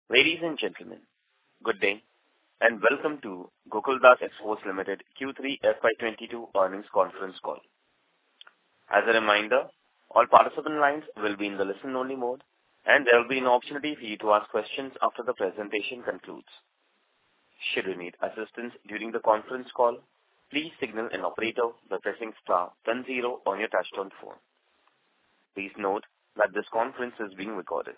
Ladies and gentlemen, good day, and welcome to Gokaldas Exports Limited Q3 FY22 earnings conference call. As a reminder, all participant lines will be in the listen-only mode, and there will be an opportunity for you to ask questions after the presentation concludes. Should you need assistance during the conference call, please signal an operator by pressing star then 0 on your touchtone phone. Please note that this conference is being recorded.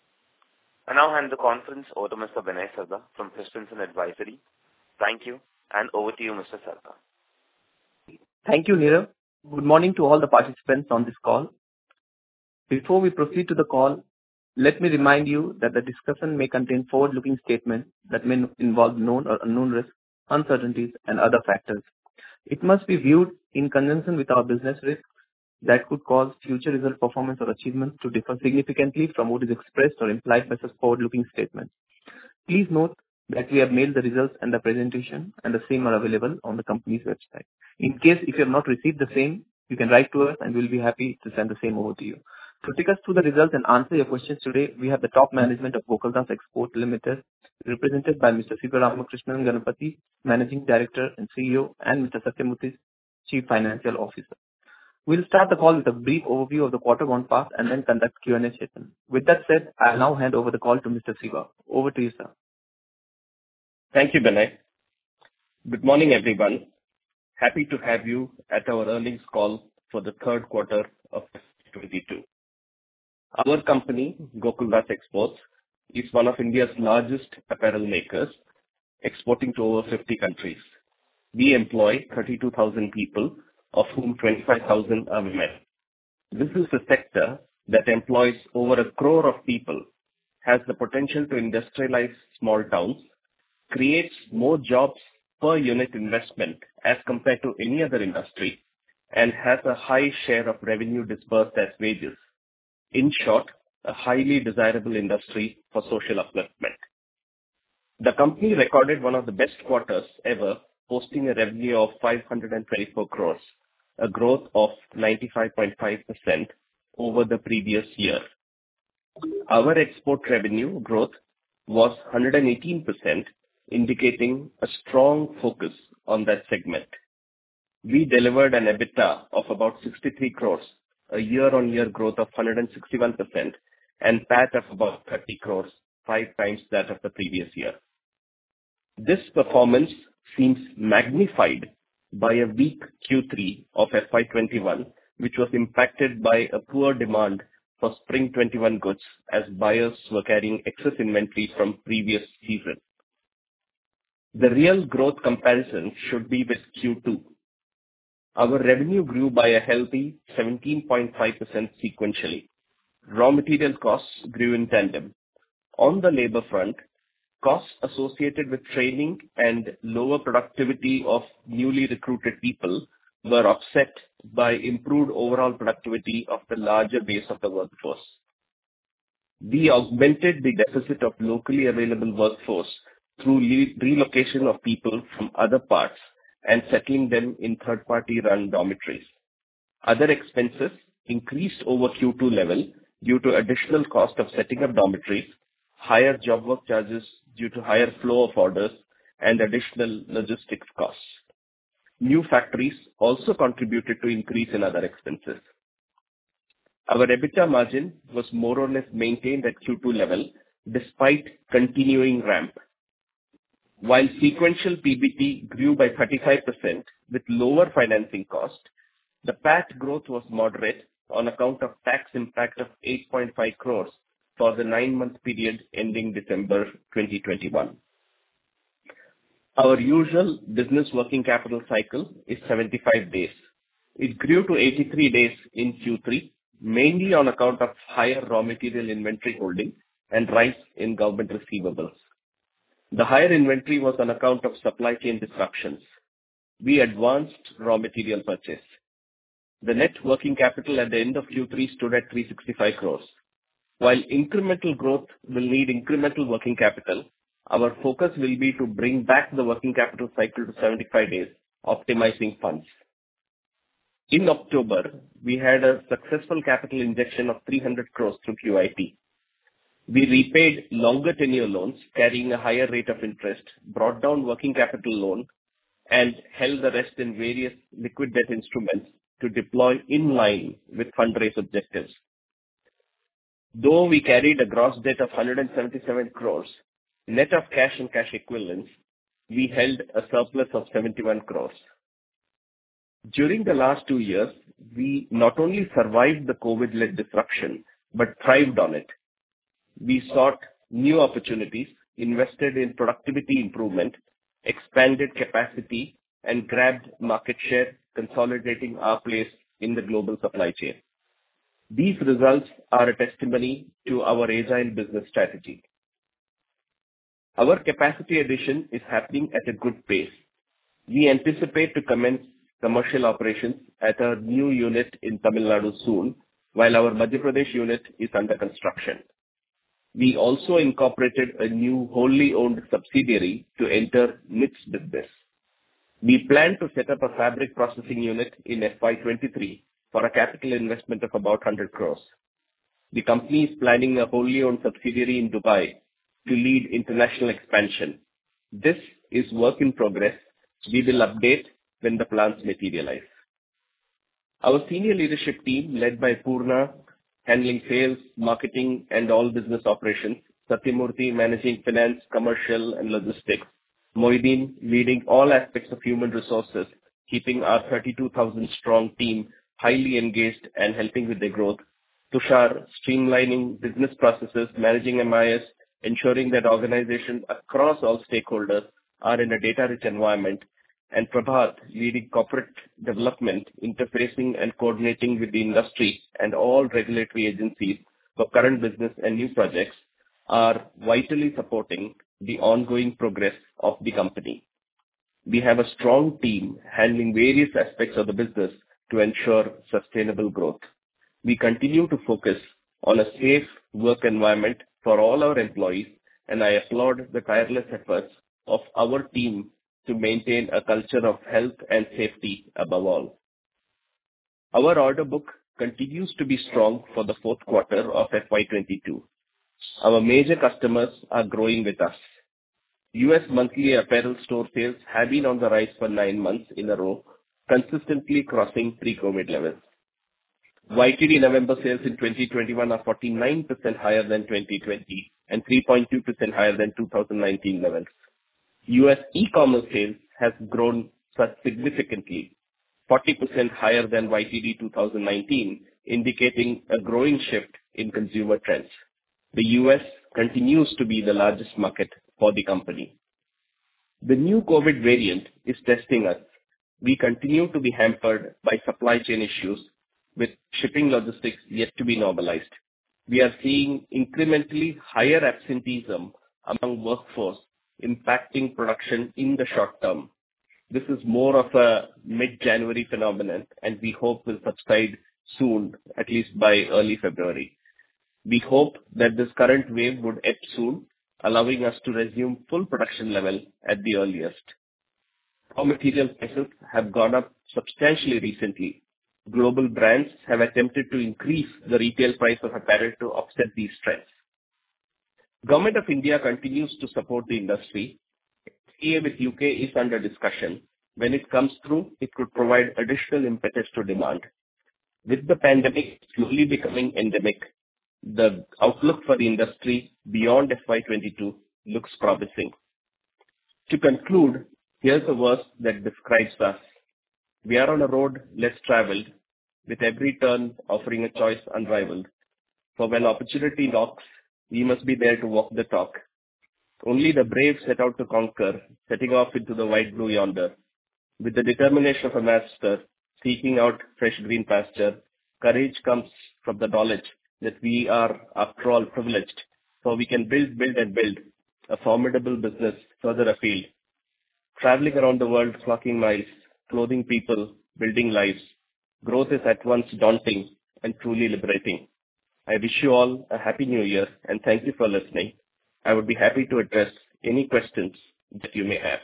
I now hand the conference over to Mr. Binay Sarda from Christensen Advisory. Thank you, and over to you, Mr. Sarda. Thank you, Nirav. Good morning to all the participants on this call. Before we proceed to the call, let me remind you that the discussion may contain forward-looking statements that may involve known or unknown risks, uncertainties, and other factors. It must be viewed in conjunction with our business risks that could cause future result performance or achievements to differ significantly from what is expressed or implied by such forward-looking statements. Please note that we have mailed the results and the presentation, and the same are available on the company's website. In case if you have not received the same, you can write to us and we'll be happy to send the same over to you. To take us through the results and answer your questions today, we have the top management of Gokaldas Exports Limited, represented by Mr. Sivaramakrishnan Ganapathi, Managing Director and CEO, and Mr. Satyamurthy, Chief Financial Officer. We'll start the call with a brief overview of the quarter one past and then conduct Q&A session. With that said, I'll now hand over the call to Mr. Siva. Over to you, sir. Thank you, Binay. Good morning, everyone. Happy to have you at our earnings call for the third quarter of 2022. Our company, Gokaldas Exports, is one of India's largest apparel makers, exporting to over 50 countries. We employ 32,000 people, of whom 25,000 are women. This is a sector that employs over 1 crore of people, has the potential to industrialize small towns, creates more jobs per unit investment as compared to any other industry, and has a high share of revenue disbursed as wages. In short, a highly desirable industry for social upliftment. The company recorded one of the best quarters ever, posting a revenue of 524 crores, a growth of 95.5% over the previous year. Our export revenue growth was 118%, indicating a strong focus on that segment. We delivered an EBITDA of about 63 crores, a year-on-year growth of 161%, and PAT of about 30 crores, 5 times that of the previous year. This performance seems magnified by a weak Q3 of FY21, which was impacted by a poor demand for Spring 21 goods as buyers were carrying excess inventory from previous season. The real growth comparison should be with Q2. Our revenue grew by a healthy 17.5% sequentially. Raw material costs grew in tandem. On the labor front, costs associated with training and lower productivity of newly recruited people were offset by improved overall productivity of the larger base of the workforce. We augmented the deficit of locally available workforce through relocation of people from other parts and settling them in third-party run dormitories. Other expenses increased over Q2 level due to additional cost of setting up dormitories, higher job work charges due to higher flow of orders, and additional logistics costs. New factories also contributed to increase in other expenses. Our EBITDA margin was more or less maintained at Q2 level despite continuing ramp. While sequential PBT grew by 35% with lower financing cost, the PAT growth was moderate on account of tax impact of 8.5 crores for the 9-month period ending December 2021. Our usual business working capital cycle is 75 days. It grew to 83 days in Q3, mainly on account of higher raw material inventory holding and rise in government receivables. The higher inventory was on account of supply chain disruptions. We advanced raw material purchase. The net working capital at the end of Q3 stood at 365 crores. While incremental growth will need incremental working capital, our focus will be to bring back the working capital cycle to 75 days, optimizing funds. In October, we had a successful capital injection of 300 crores through QIP. We repaid longer tenure loans carrying a higher rate of interest, brought down working capital loan, and held the rest in various liquid debt instruments to deploy in line with fundraise objectives. Though we carried a gross debt of 177 crores, net of cash and cash equivalents, we held a surplus of 71 crores. During the last 2 years, we not only survived the COVID-led disruption, but thrived on it. We sought new opportunities, invested in productivity improvement, expanded capacity, and grabbed market share, consolidating our place in the global supply chain. These results are a testimony to our agile business strategy. Our capacity addition is happening at a good pace. We anticipate to commence commercial operations at our new unit in Tamil Nadu soon, while our Madhya Pradesh unit is under construction. We also incorporated a new wholly owned subsidiary to enter knits business. We plan to set up a fabric processing unit in FY23 for a capital investment of about 100 crores. The company is planning a wholly owned subsidiary in Dubai to lead international expansion. This is work in progress. We will update when the plans materialize. Our senior leadership team, led by Purna, handling sales, marketing, and all business operations, Satyamurthy managing finance, commercial, and logistics, Moideen leading all aspects of human resources, keeping our 32,000 strong team highly engaged and helping with their growth, Tushar streamlining business processes, managing MIS, ensuring that organizations across all stakeholders are in a data-rich environment, and Prabhat leading corporate development, interfacing and coordinating with the industry and all regulatory agencies for current business and new projects, are vitally supporting the ongoing progress of the company. We have a strong team handling various aspects of the business to ensure sustainable growth. We continue to focus on a safe work environment for all our employees, and I applaud the tireless efforts of our team to maintain a culture of health and safety above all. Our order book continues to be strong for the fourth quarter of FY22. Our major customers are growing with us. US monthly apparel store sales have been on the rise for 9 months in a row, consistently crossing pre-COVID levels. YTD November sales in 2021 are 49% higher than 2020 and 3.2% higher than 2019 levels. US e-commerce sales has grown significantly, 40% higher than YTD 2019, indicating a growing shift in consumer trends. The US continues to be the largest market for the company. The new COVID variant is testing us. We continue to be hampered by supply chain issues, with shipping logistics yet to be normalized. We are seeing incrementally higher absenteeism among workforce, impacting production in the short term. This is more of a mid-January phenomenon, and we hope will subside soon, at least by early February. We hope that this current wave would end soon, allowing us to resume full production level at the earliest. Raw material prices have gone up substantially recently. Global brands have attempted to increase the retail price of apparel to offset these trends. Government of India continues to support the industry. FTA with UK is under discussion. When it comes through, it could provide additional impetus to demand. With the pandemic slowly becoming endemic, the outlook for the industry beyond FY22 looks promising. To conclude, here's a verse that describes us. We are on a road less traveled, with every turn offering a choice unrivaled. For when opportunity knocks, we must be there to walk the talk. Only the brave set out to conquer, setting off into the wide blue yonder. With the determination of a master, seeking out fresh green pasture, courage comes from the knowledge that we are, after all, privileged, for we can build a formidable business further afield. Traveling around the world, clocking miles, clothing people, building lives. Growth is at once daunting and truly liberating. I wish you all a happy new year and thank you for listening. I would be happy to address any questions that you may have.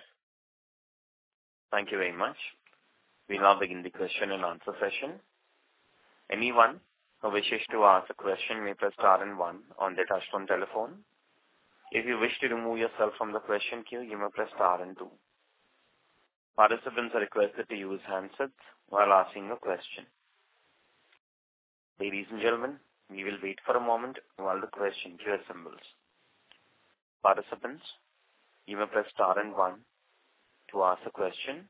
Thank you very much. We now begin the question and answer session. Anyone who wishes to ask a question may press star and one on their touchtone telephone. If you wish to remove yourself from the question queue, you may press star and two. Participants are requested to use handsets while asking a question. Ladies and gentlemen, we will wait for a moment while the question queue assembles. Participants, you may press star and one to ask a question.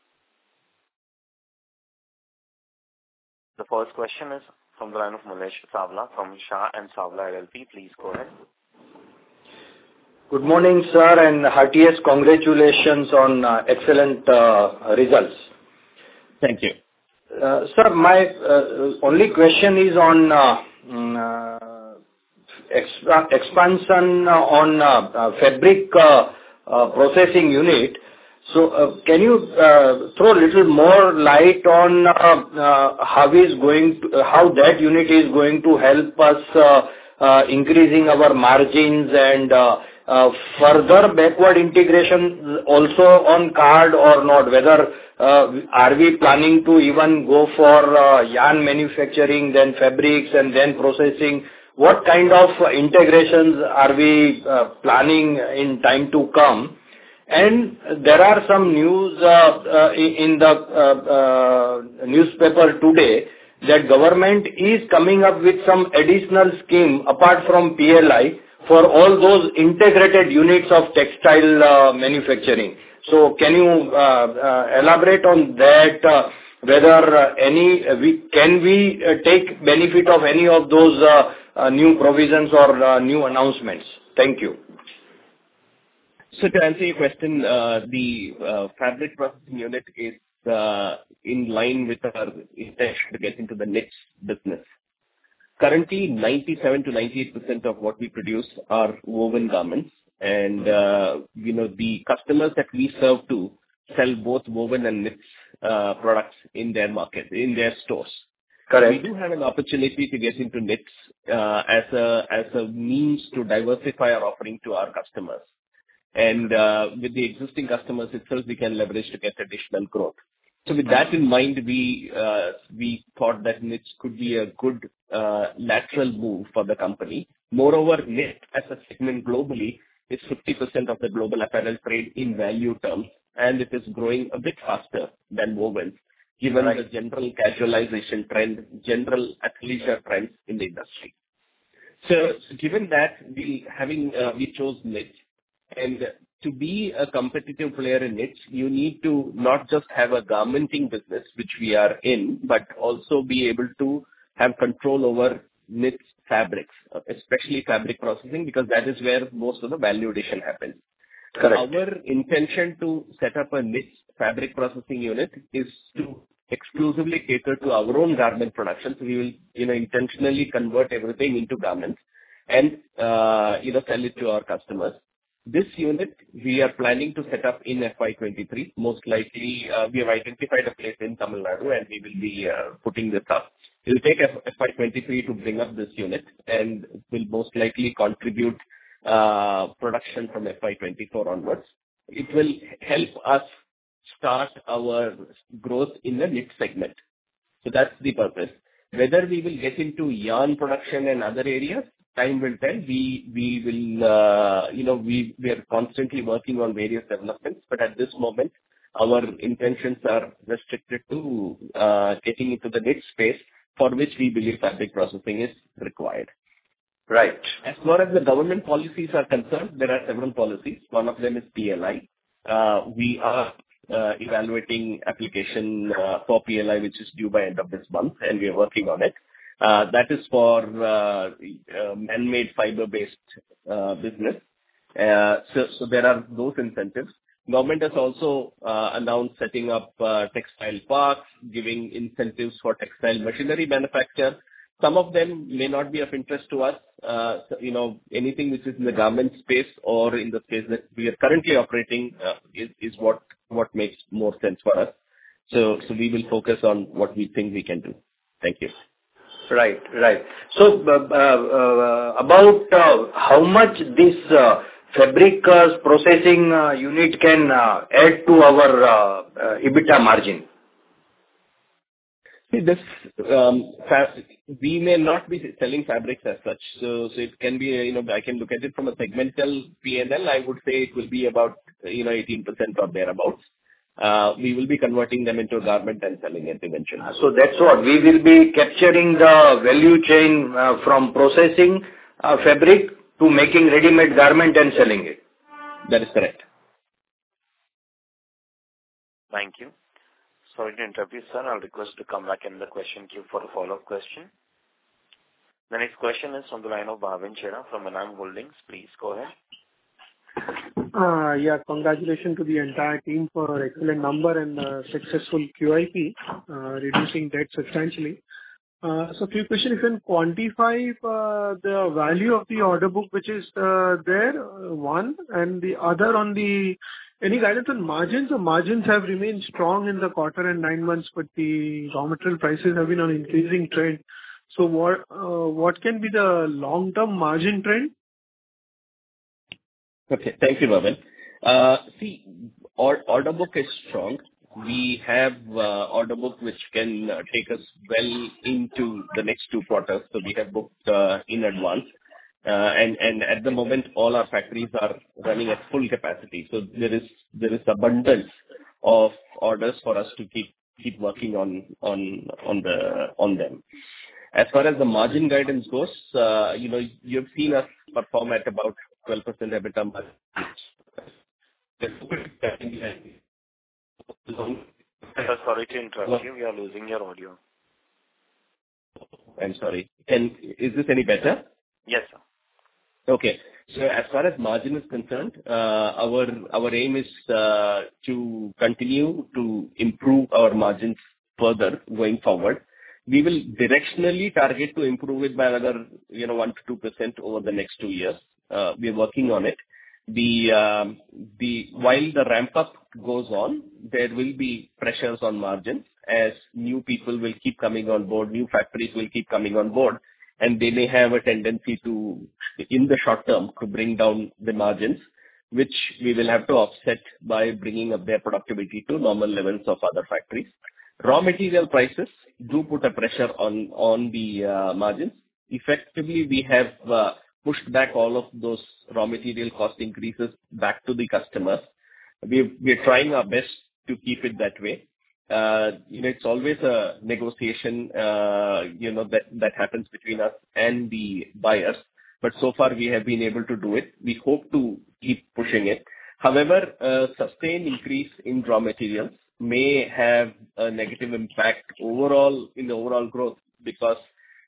The first question is from the line of Mulesh Savla from Shah and Savla LLP. Please go ahead. Good morning, sir, and heartiest congratulations on excellent results. Thank you. Sir, my only question is on expansion on fabric processing unit. So, can you throw a little more light on how that unit is going to help us increasing our margins and further backward integration also on card or not? Whether are we planning to even go for yarn manufacturing, then fabrics, and then processing? What kind of integrations are we planning in time to come? And there are some news in the newspaper today that government is coming up with some additional scheme apart from PLI for all those integrated units of textile manufacturing. So can you elaborate on that? Whether can we take benefit of any of those new provisions or new announcements? Thank you. So to answer your question, the fabric processing unit is in line with our intention to get into the knits business. Currently, 97 to 98% of what we produce are woven garments, and the customers that we serve to sell both woven and knits products in their market, in their stores. Correct. We do have an opportunity to get into knits as a means to diversify our offering to our customers. And with the existing customers itself, we can leverage to get additional growth. So with that in mind, we thought that knits could be a good lateral move for the company. Moreover, knit as a segment globally is 50% of the global apparel trade in value terms, and it is growing a bit faster than woven, given the general casualization trend, general athleisure trends in the industry. So given that, we chose knits. And to be a competitive player in knits, you need to not just have a garmenting business, which we are in, but also be able to have control over knits fabrics, especially fabric processing, because that is where most of the value addition happens. Correct. Our intention to set up a knits fabric processing unit is to exclusively cater to our own garment production. So we will, intentionally convert everything into garments and, sell it to our customers. This unit, we are planning to set up in FY23. Most likely, we have identified a place in Tamil Nadu, and we will be putting this up. It will take FY23 to bring up this unit, and will most likely contribute production from FY24 onwards. It will help us start our growth in the knit segment. So that's the purpose. Whether we will get into yarn production and other areas, time will tell. We will, we are constantly working on various developments, but at this moment, our intentions are restricted to getting into the knit space, for which we believe fabric processing is required. Right. As far as the government policies are concerned, there are several policies. One of them is PLI. We are evaluating application for PLI, which is due by end of this month, and we are working on it. That is for man-made fiber-based business. So there are those incentives. Government has also announced setting up textile parks, giving incentives for textile machinery manufacture. Some of them may not be of interest to us. Anything which is in the garment space or in the space that we are currently operating is what makes more sense for us. So we will focus on what we think we can do. Thank you. Right. So, about how much this fabric processing unit can add to our EBITDA margin? See, we may not be selling fabrics as such. So it can be, I can look at it from a segmental P&L. I would say it will be about, 18% or thereabouts. We will be converting them into a garment and selling it eventually. So that's what. We will be capturing the value chain from processing fabric to making ready-made garment and selling it. That is correct. Thank you. Sorry to interrupt you, sir. I'll request to come back in the question queue for a follow-up question. The next question is from the line of Bhavin Chheda from Enam Holdings. Please go ahead. Yeah, congratulations to the entire team for excellent number and successful QIP, reducing debt substantially. So a few questions. If you can quantify the value of the order book which is there, one, and the other on the any guidance on margins? The margins have remained strong in the quarter and 9 months, but the raw material prices have been on increasing trend. So what can be the long-term margin trend? Okay. Thank you, Bhavin. See, order book is strong. We have order book which can take us well into the next 2 quarters. So we have booked in advance. And at the moment, all our factories are running at full capacity. So there is abundance of orders for us to keep working on them. As far as the margin guidance goes, you've seen us perform at about 12% EBITDA margin. Sorry to interrupt you. We are losing your audio. I'm sorry. Is this any better? Yes, sir. Okay. So as far as margin is concerned, our aim is to continue to improve our margins further going forward. We will directionally target to improve it by another 1 to 2% over the next 2 years. We are working on it. While the ramp up goes on, there will be pressures on margins as new people will keep coming on board, new factories will keep coming on board, and they may have a tendency to, in the short term, to bring down the margins, which we will have to offset by bringing up their productivity to normal levels of other factories. Raw material prices do put a pressure on the margins. Effectively, we have pushed back all of those raw material cost increases back to the customers. We're trying our best to keep it that way. It's always a negotiation, that happens between us and the buyers. But so far we have been able to do it. We hope to keep pushing it. However, a sustained increase in raw materials may have a negative impact overall in the overall growth because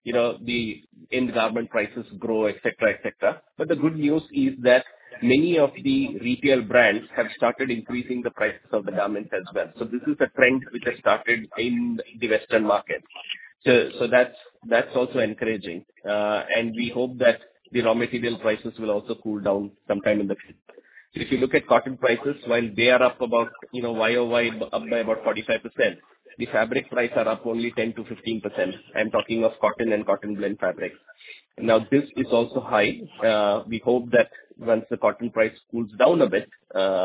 the end garment prices grow, etc., etc. But the good news is that many of the retail brands have started increasing the prices of the garments as well. So this is a trend which has started in the Western market. So that's also encouraging. And we hope that the raw material prices will also cool down sometime in the future. So if you look at cotton prices, while they are up about, YOY up by about 45%, the fabric price are up only 10 to 15%. I'm talking of cotton and cotton blend fabrics. Now, this is also high. We hope that once the cotton price cools down a bit,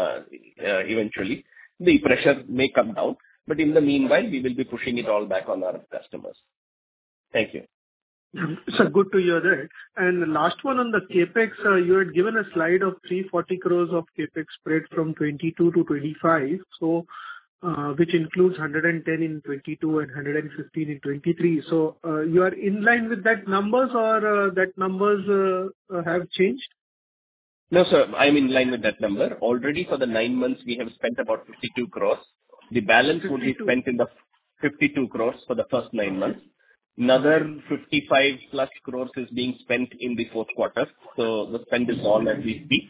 eventually, the pressure may come down. But in the meanwhile, we will be pushing it all back on our customers. Thank you. So good to hear that. And the last one on the CapEx, you had given a slide of 340 crores of CapEx spread from 22 to 25. So, which includes 110 in 22 and 115 in 23. So, you are in line with that numbers or that numbers have changed? No, sir. I'm in line with that number. Already for the 9 months, we have spent about 52 crores. The balance will be spent in the 52 crores for the first 9 months. Another 55 plus crores is being spent in the fourth quarter. So the spend is on as we speak.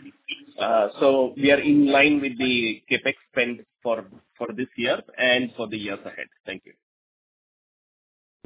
So we are in line with the CapEx spend for this year and for the years ahead. Thank you. Yeah.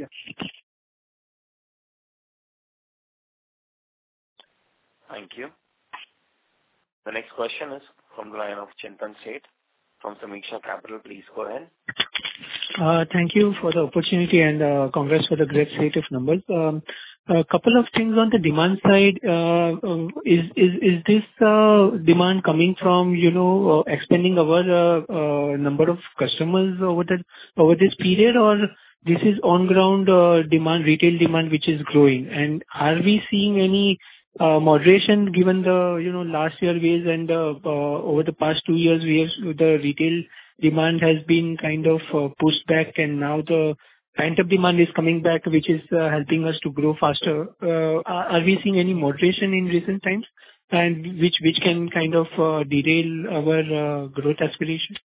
Thank you. The next question is from the line of Chintan Sheth from Sameeksha Capital. Please go ahead. Thank you for the opportunity and congrats for the great set of numbers. A couple of things on the demand side. Is this demand coming from expanding our number of customers over this period, or this is on-ground demand, retail demand, which is growing. And are we seeing any moderation given the, last year waves and over the past 2 years, the retail demand has been kind of pushed back, and now the pent-up demand is coming back, which is helping us to grow faster. Are we seeing any moderation in recent times, and which can kind of derail our growth aspiration?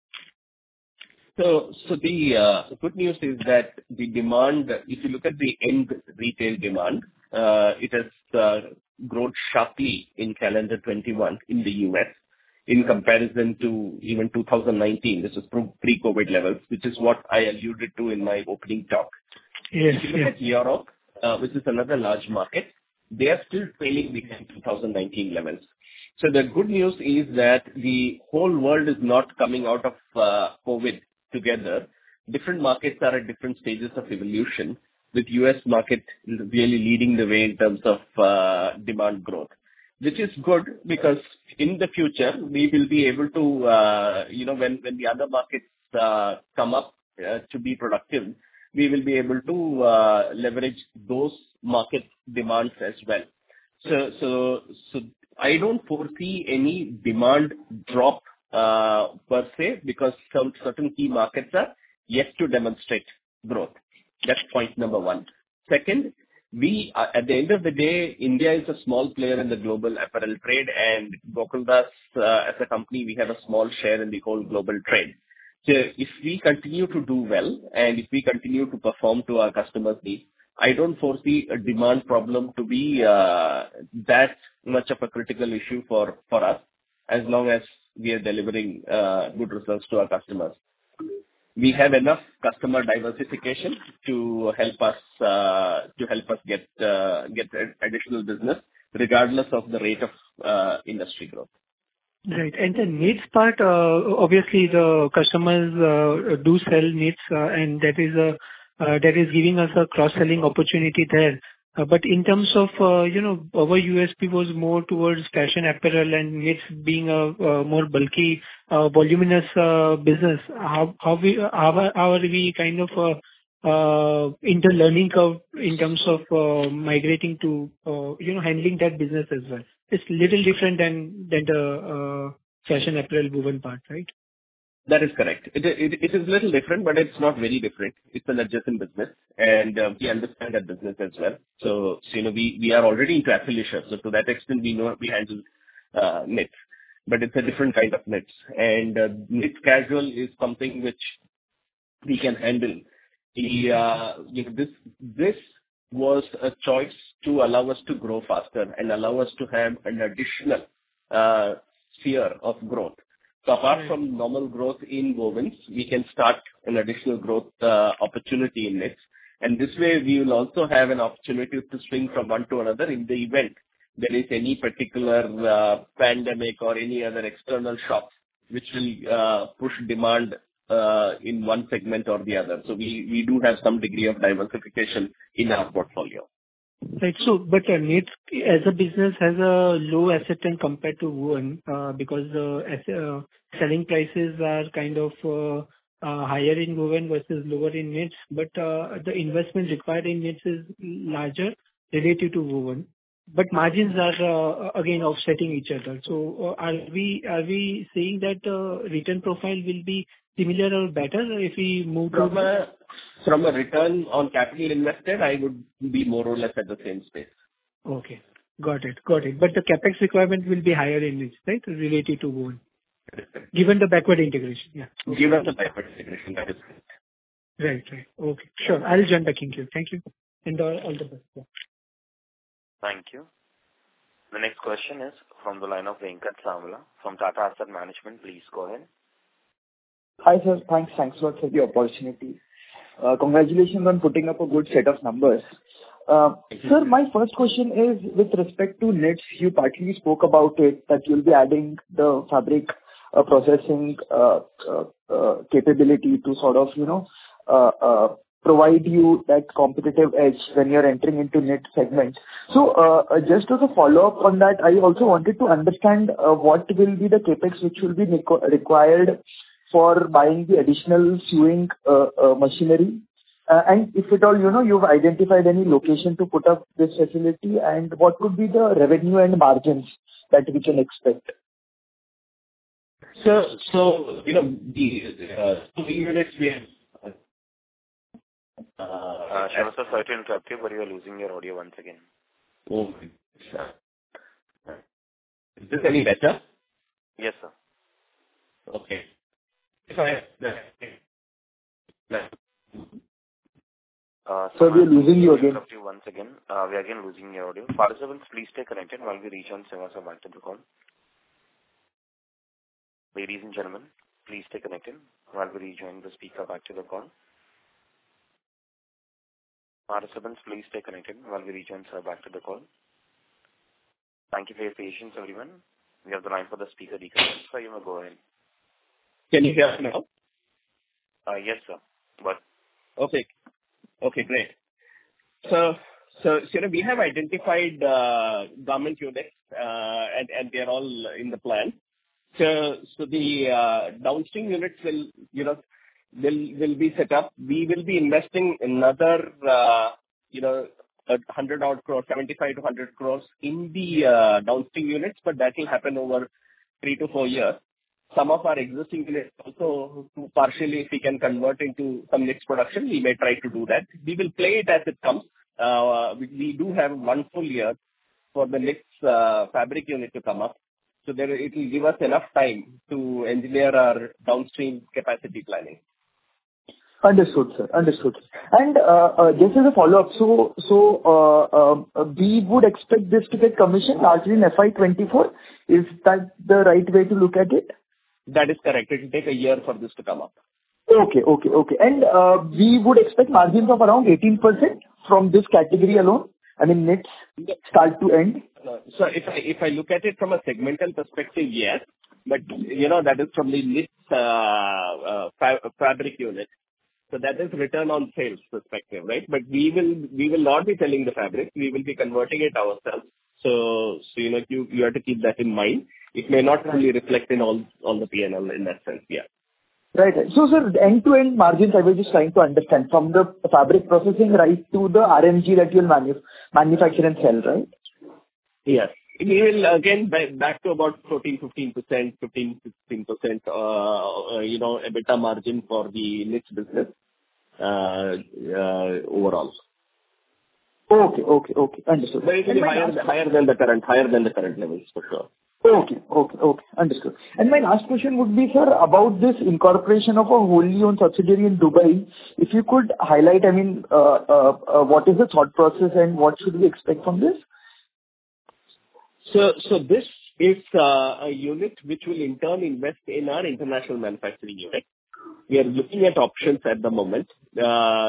So the good news is that the demand, if you look at the end retail demand, it has grown sharply in calendar 21 in the US in comparison to even 2019. This is pre-COVID levels, which is what I alluded to in my opening talk. Yes. If you look at Europe, which is another large market, they are still trailing behind 2019 levels. So the good news is that the whole world is not coming out of COVID together. Different markets are at different stages of evolution, with US market really leading the way in terms of demand growth, which is good because in the future we will be able to, when the other markets come up to be productive, we will be able to leverage those market demands as well. So I don't foresee any demand drop per se, because some certain key markets are yet to demonstrate growth. That's point number one. Second, we at the end of the day, India is a small player in the global apparel trade, and Gokaldas as a company, we have a small share in the whole global trade. So if we continue to do well and if we continue to perform to our customers' needs, I don't foresee a demand problem to be that much of a critical issue for us, as long as we are delivering good results to our customers. We have enough customer diversification to help us get additional business, regardless of the rate of industry growth. Right. And the needs part, obviously the customers do sell needs, and that is giving us a cross-selling opportunity there. But in terms of, our USP was more towards fashion apparel, and needs being a more bulky, voluminous business. How are we kind of in the learning curve in terms of migrating to, handling that business as well? It's little different than the fashion apparel woven part, right? That is correct. It is a little different, but it's not very different. It's an adjacent business, and we understand that business as well. So we are already into athleisure, so to that extent we know we handle knits, but it's a different kind of knits. And knit casual is something which we can handle. This was a choice to allow us to grow faster and allow us to have an additional sphere of growth. So apart from normal growth in wovens, we can start an additional growth opportunity in knits. And this way we will also have an opportunity to swing from one to another in the event there is any particular pandemic or any other external shocks which will push demand in one segment or the other. So we do have some degree of diversification in our portfolio. Right. So, but knits as a business has a low asset turn compared to woven, because selling prices are kind of higher in woven versus lower in knits, but the investment required in knits is larger relative to woven. But margins are again offsetting each other. So, are we saying that return profile will be similar or better if we move from a return on capital invested, I would be more or less at the same space. Okay, got it. But the capex requirement will be higher in knits, right, related to woven, given the backward integration. Yeah. Given the backward integration, that is correct. Right. Okay, sure. I'll join back in queue. Thank you, and all the best. Yeah. Thank you. The next question is from the line of Venkat Samala from Tata Asset Management. Please go ahead. Hi, sir. Thanks a lot for the opportunity. Congratulations on putting up a good set of numbers. Sir, my first question is with respect to knits. You partly spoke about it, that you'll be adding the fabric processing capability to sort of, provide you that competitive edge when you're entering into knit segment. So, just as a follow-up on that, I also wanted to understand what will be the capex which will be required for buying the additional sewing machinery, And if at all, you've identified any location to put up this facility, and what could be the revenue and margins that we can expect? The two units we have. Shiva sir, sorry to interrupt you, but you are losing your audio once again. Oh, is this any better? Yes, sir. Okay. If I So we're losing you again. Interrupt you once again. We are again losing your audio. Participants, please stay connected while we reach on Shiva sir back to the call. Ladies and gentlemen, please stay connected while we rejoin the speaker back to the call. Participants, please stay connected while we rejoin sir back to the call. Thank you for your patience, everyone. We have the line for the speaker deconnected, so you may go ahead. Can you hear me now? Yes, sir. But Okay, great. So we have identified government units, and they are all in the plan. So the downstream units will be set up. We will be investing another 100 odd crores, 75 to 100 crores in the downstream units, but that will happen over 3 to 4 years. Some of our existing units also, partially, if we can convert into some niche production, we may try to do that. We will play it as it comes. We do have 1 full year for the next fabric unit to come up. So it will give us enough time to engineer our downstream capacity planning. Understood, sir. Understood. And just as a follow-up, so we would expect this to get commissioned largely in FY24. Is that the right way to look at it? That is correct. It will take a year for this to come up. Okay. And we would expect margins of around 18% from this category alone? I mean, knits start to end? So if I look at it from a segmental perspective, yes. But, that is from the knits fabric unit. So that is return on sales perspective, right? But we will not be selling the fabric. We will be converting it ourselves. So you have to keep that in mind. It may not fully reflect in all the P&L in that sense, yeah. Right. So, sir, end-to-end margins, I was just trying to understand, from the fabric processing right to the RMG that you'll manufacture and sell, right? Yes. We will again back to about 15%, 16%, EBITDA margin for the niche business overall. Okay. Understood. But it will be higher than the current levels for sure. Okay. Understood. And my last question would be, sir, about this incorporation of a wholly owned subsidiary in Dubai. If you could highlight, what is the thought process and what should we expect from this? So this is a unit which will in turn invest in our international manufacturing unit. We are looking at options at the moment. We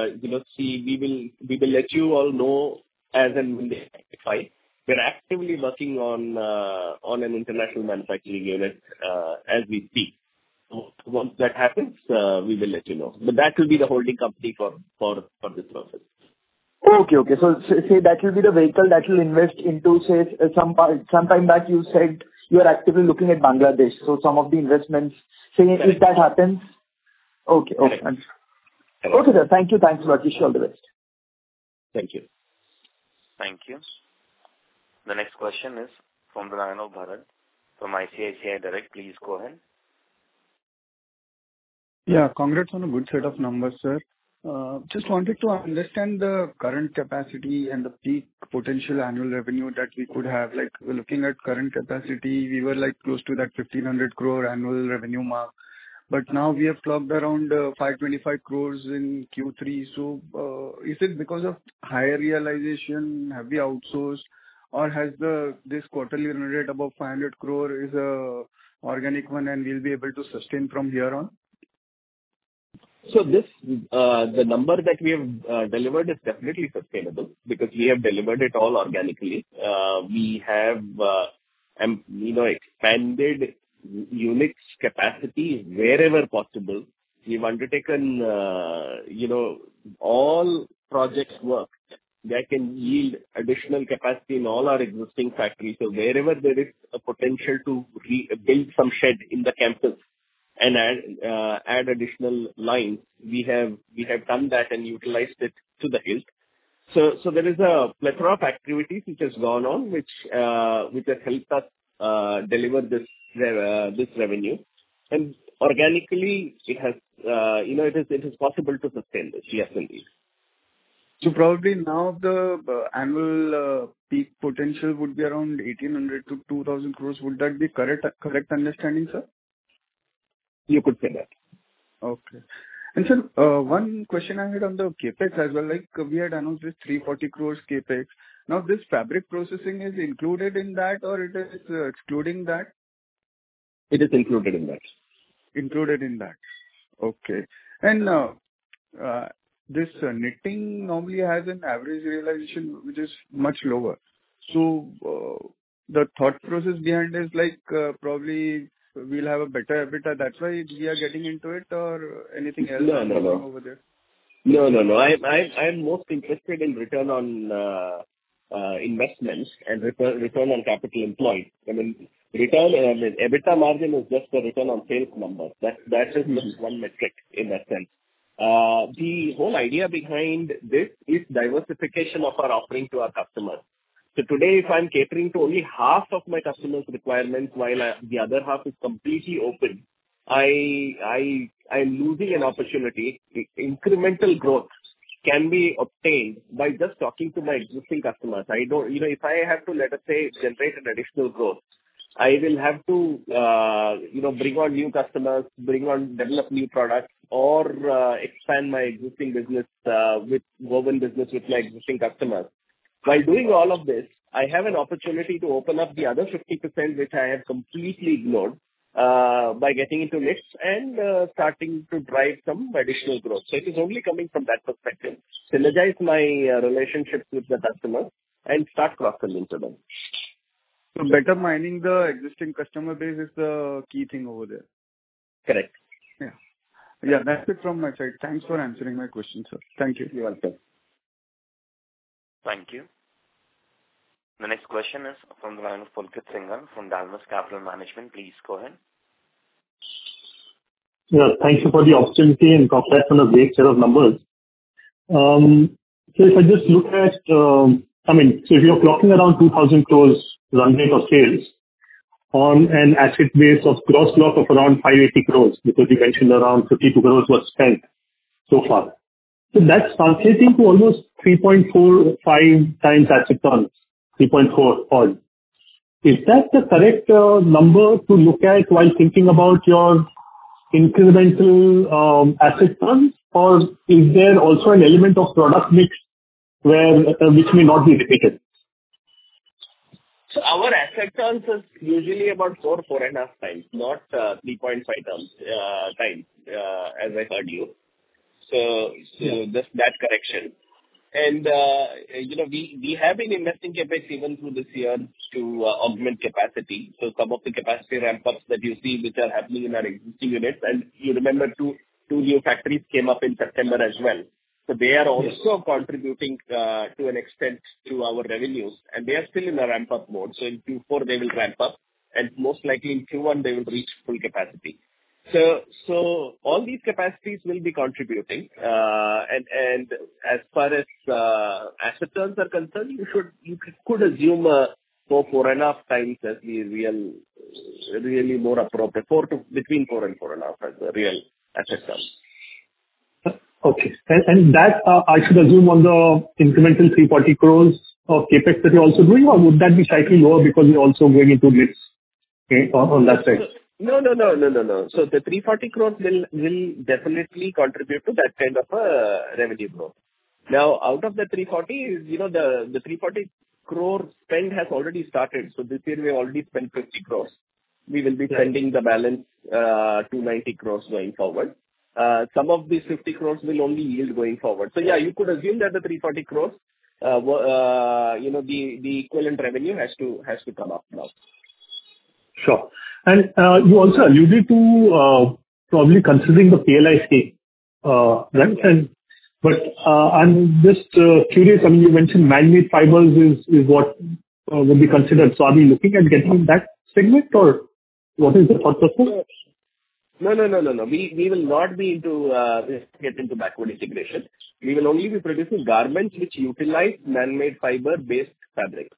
will let you all know as and when they identify. We're actively working on an international manufacturing unit as we speak. Once that happens, we will let you know. But that will be the holding company for this process. Okay. So say that will be the vehicle that will invest into, say, some time back you said you are actively looking at Bangladesh. So some of the investments, say, if that happens. Okay. Okay, sir. Thank you. Thanks a lot. Wish you all the best. Thank you. Thank you. The next question is from the line of Bharat from ICICI Direct. Please go ahead. Yeah, congrats on a good set of numbers, sir. Just wanted to understand the current capacity and the peak potential annual revenue that we could have. Like, we're looking at current capacity, we were like close to that 1,500 crore annual revenue mark. But now we have clocked around 525 crores in Q3. So, is it because of higher realization? Have we outsourced? Or has this quarterly run rate above 500 crore is a organic one and we'll be able to sustain from here on? So the number that we have delivered is definitely sustainable because we have delivered it all organically. We have, expanded units capacity wherever possible. We've undertaken, all projects work that can yield additional capacity in all our existing factories. So wherever there is a potential to build some shed in the campus and add additional lines, we have done that and utilized it to the hilt. So there is a plethora of activities which has gone on, which has helped us deliver this revenue. And organically, it has, it is possible to sustain this. Yes, indeed. So probably now the annual peak potential would be around 1,800 to 2,000 crores. Would that be correct understanding, sir? You could say that. Okay. And sir, one question I had on the capex as well. Like we had announced this 340 crores capex. Now this fabric processing is included in that, or it is excluding that? It is included in that. Included in that. Okay. And this knitting normally has an average realization which is much lower. So the thought process behind is like probably we'll have a better EBITDA. That's why we are getting into it, or anything else? No. Over there? No. I'm most interested in return on investments and return on capital employed. I mean, EBITDA margin is just a return on sales number. That is just one metric in that sense. The whole idea behind this is diversification of our offering to our customers. So today, if I'm catering to only half of my customers' requirements while the other half is completely open, I'm losing an opportunity. Incremental growth can be obtained by just talking to my existing customers. If I have to, let us say, generate an additional growth, I will have to, bring on new customers, develop new products, or expand my existing business with woven business with my existing customers. While doing all of this, I have an opportunity to open up the other 50% which I have completely ignored by getting into knits and starting to drive some additional growth. So it is only coming from that perspective. Synergize my relationships with the customers and start cross-selling to them. So better mining the existing customer base is the key thing over there. Correct. Yeah, that's it from my side. Thanks for answering my question, sir. Thank you. You're welcome. Thank you. The next question is from the line of Pulkit Singhal from Dalmus Capital Management. Please go ahead. Yeah, thank you for the opportunity and congrats on a great set of numbers. So if I just look at, so if you're clocking around 2,000 crores run rate of sales on an asset base of gross block of around 580 crores, because you mentioned around 52 crores was spent so far. So that's translating to almost 3.45 times asset turns, 3.4 odd. Is that the correct number to look at while thinking about your incremental asset turns, or is there also an element of product mix which may not be repeated? So our asset turns is usually about 4.5 times, not 3.5 times, as I heard you. So just that correction. And, we have been investing CapEx even through this year to augment capacity. So some of the capacity ramp-ups that you see which are happening in our existing units, and you remember two new factories came up in September as well. So they are also contributing to an extent to our revenues, and they are still in a ramp-up mode. So in Q4 they will ramp up, and most likely in Q1 they will reach full capacity. So all these capacities will be contributing, and as far as asset turns are concerned, you could assume 4.5 times as the really more appropriate, between 4 and 4.5 as the real asset turns. Okay. And that I should assume on the incremental 340 crores of capex that you're also doing, or would that be slightly lower because you're also going into knits on that side? No. So the 340 crores will definitely contribute to that kind of revenue growth. Now, out of the 340, the 340 crore spend has already started. So this year we have already spent 50 crores. We will be spending the balance 290 crores going forward. Some of these 50 crores will only yield going forward. So yeah, you could assume that the 340 crores, the equivalent revenue has to come up now. Sure. And you also alluded to probably considering the PLI scheme, right? But I'm just curious. I mean, you mentioned man-made fibers is what would be considered. So are we looking at getting that segment, or what is the thought process? No. We will not be get into backward integration. We will only be producing garments which utilize man-made fiber-based fabric.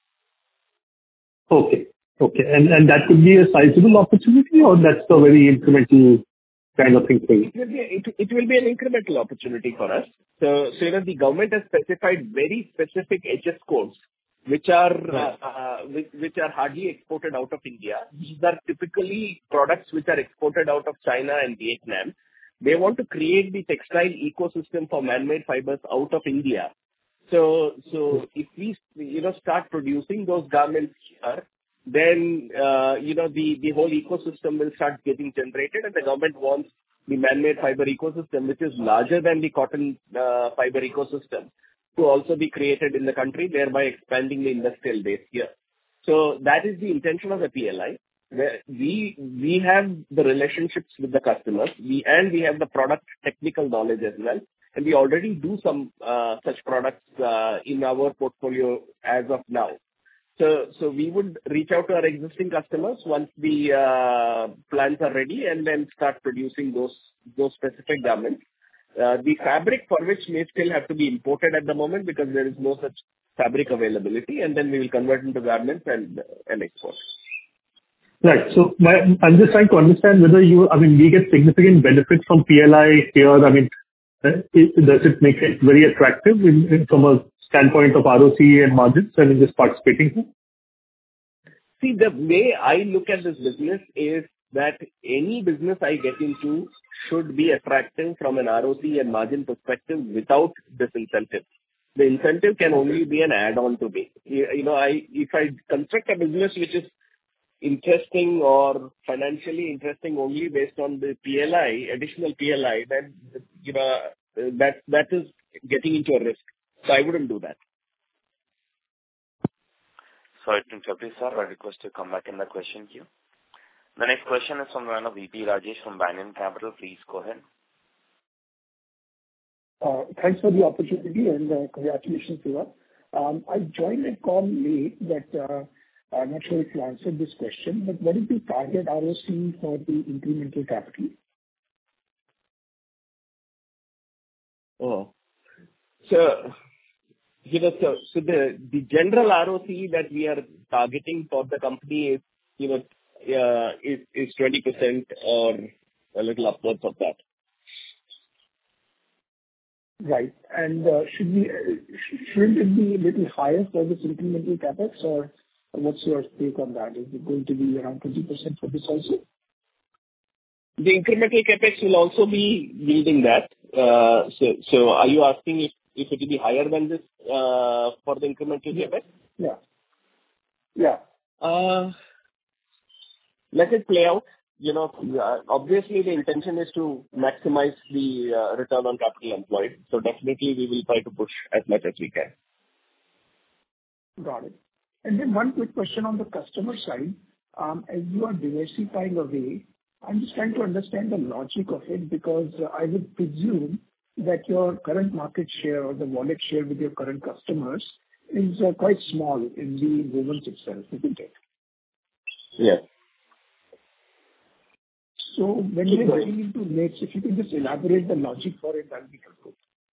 Okay. And that could be a sizable opportunity, or that's a very incremental kind of thing for you? It will be an incremental opportunity for us. So the government has specified very specific HS codes, which are hardly exported out of India. These are typically products which are exported out of China and Vietnam. They want to create the textile ecosystem for man-made fibers out of India. So if we start producing those garments here, then the whole ecosystem will start getting generated, and the government wants the man-made fiber ecosystem, which is larger than the cotton fiber ecosystem, to also be created in the country, thereby expanding the industrial base here. So that is the intention of the PLI. We have the relationships with the customers, we have the product technical knowledge as well, and we already do some such products in our portfolio as of now. So we would reach out to our existing customers once the plants are ready, and then start producing those specific garments. The fabric for which may still have to be imported at the moment, because there is no such fabric availability, and then we will convert into garments and export. Right. So I'm just trying to understand whether we get significant benefits from PLI here. Does it make it very attractive from a standpoint of ROC and margins and in just participating here? See, the way I look at this business is that any business I get into should be attractive from an ROC and margin perspective without this incentive. The incentive can only be an add-on to me. If I construct a business which is interesting or financially interesting only based on the PLI, additional PLI, then that is getting into a risk. So I wouldn't do that. Sorry to interrupt you, sir. I request to come back in the question queue. The next question is from the line of VP Rajesh from Banyan Capital. Please go ahead. Thanks for the opportunity and congratulations to us. I joined the call late, but I'm not sure if you answered this question, but what is the target ROC for the incremental capital? So the general ROC that we are targeting for the company is 20% or a little upwards of that. Right. And shouldn't it be a little higher for this incremental capex, or what's your take on that? Is it going to be around 20% for this also? The incremental capex will also be yielding that. So are you asking if it will be higher than this for the incremental capex? Yeah. Let it play out. Obviously the intention is to maximize the return on capital employed. So definitely we will try to push as much as we can. Got it. And then one quick question on the customer side. As you are diversifying away, I'm just trying to understand the logic of it, because I would presume that your current market share or the wallet share with your current customers is quite small in the wovens itself, isn't it? Yes. So when you're going into knits, if you could just elaborate the logic for it, that would be helpful.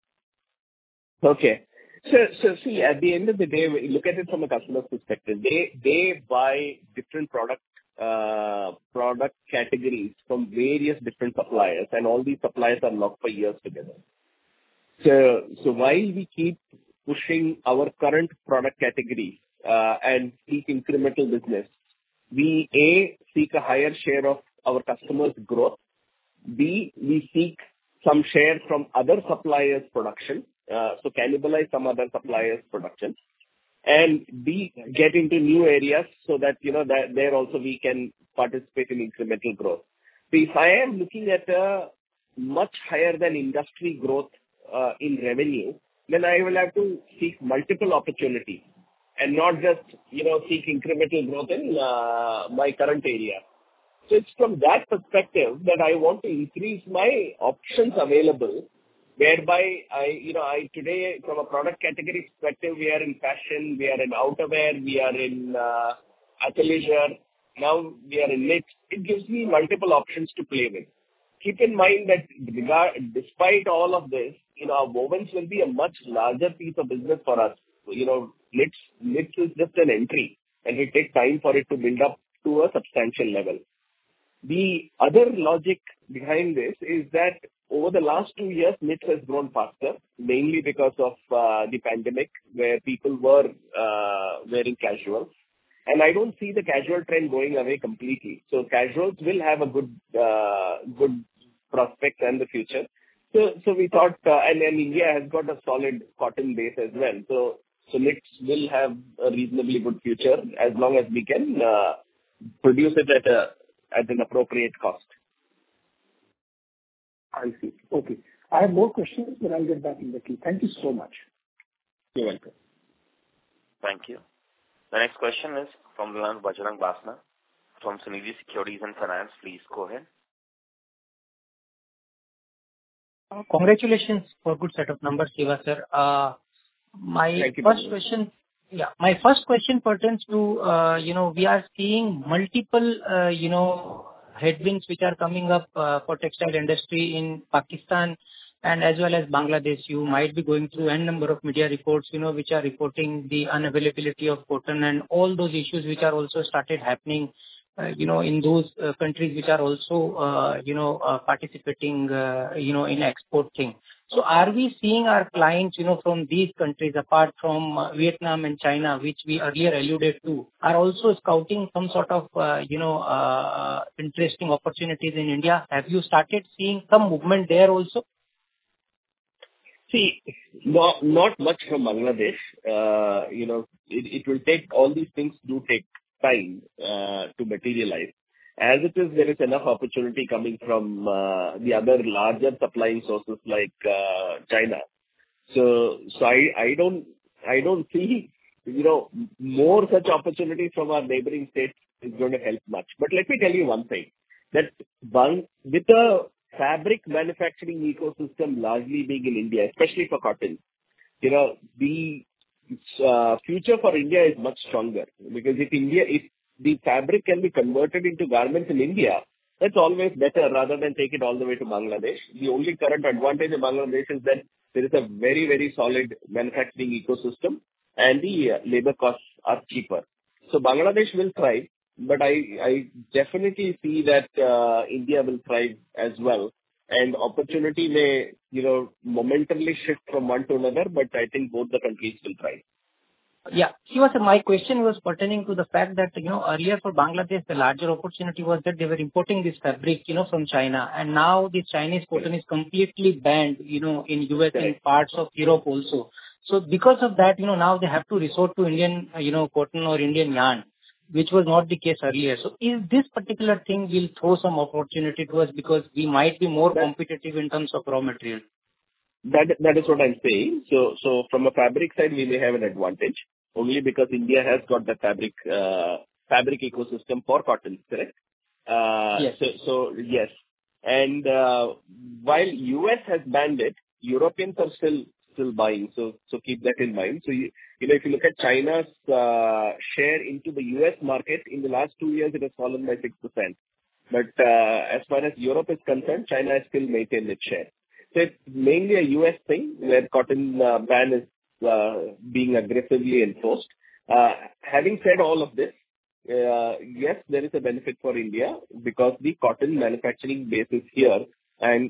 Okay. So see, at the end of the day, we look at it from a customer's perspective. They buy different product categories from various different suppliers, and all these suppliers are locked for years together. So while we keep pushing our current product category and seek incremental business, we seek a higher share of our customers' growth. B, we seek some share from other suppliers' production, so cannibalize some other suppliers' production. And B, get into new areas so that, that there also we can participate in incremental growth. So if I am looking at a much higher than industry growth in revenue, then I will have to seek multiple opportunities and not just, seek incremental growth in my current area. So it's from that perspective that I want to increase my options available, whereby I today, from a product category perspective, we are in fashion, we are in outerwear, we are in athleisure. now we are in knits. It gives me multiple options to play with. Keep in mind that despite all of this, our wovens will be a much larger piece of business for us. Knits is just an entry, and it takes time for it to build up to a substantial level. The other logic behind this is that over the last 2 years, knits has grown faster, mainly because of the pandemic, where people were wearing casuals. And I don't see the casual trend going away completely. So casuals will have a good prospect in the future. So we thought, and India has got a solid cotton base as well. So knits will have a reasonably good future as long as we can produce it at an appropriate cost. I see. Okay. I have more questions, but I'll get back in the queue. Thank you so much. You're welcome. Thank you. The next question is from Bajrang Basna from Sunidhi Securities and Finance. Please go ahead. Congratulations for good set of numbers, Siva sir. My first question pertains to, we are seeing multiple, headwinds which are coming up for textile industry in Pakistan and as well as Bangladesh. You might be going through n number of media reports, which are reporting the unavailability of cotton and all those issues which are also started happening, in those countries which are also, participating, in exporting. So are we seeing our clients, from these countries apart from Vietnam and China, which we earlier alluded to, are also scouting some sort of, interesting opportunities in India? Have you started seeing some movement there also? See, not much from Bangladesh. It will take, all these things do take time to materialize. As it is, there is enough opportunity coming from the other larger supplying sources like China. So I don't see more such opportunities from our neighboring states is going to help much. But let me tell you one thing, that with the fabric manufacturing ecosystem largely being in India, especially for cotton, the future for India is much stronger, because if the fabric can be converted into garments in India, that's always better rather than take it all the way to Bangladesh. The only current advantage of Bangladesh is that there is a very, very solid manufacturing ecosystem and the labor costs are cheaper. So Bangladesh will thrive, but I definitely see that India will thrive as well. And opportunity may, momentarily shift from one to another, but I think both the countries will thrive. Yeah. Siva sir, my question was pertaining to the fact that, earlier for Bangladesh, the larger opportunity was that they were importing this fabric, from China. And now the Chinese cotton is completely banned, in US and parts of Europe also. So because of that, now they have to resort to Indian, cotton or Indian yarn, which was not the case earlier. So is this particular thing will throw some opportunity to us because we might be more competitive in terms of raw material? That is what I'm saying. So from a fabric side, we may have an advantage only because India has got the fabric ecosystem for cotton, correct? Yes. So yes. And while US has banned it, Europeans are still buying. So keep that in mind. So if you look at China's share into the US market in the last 2 years, it has fallen by 6%. But as far as Europe is concerned, China has still maintained its share. So it's mainly a US thing where cotton ban is being aggressively enforced. Having said all of this, yes, there is a benefit for India because the cotton manufacturing base is here, and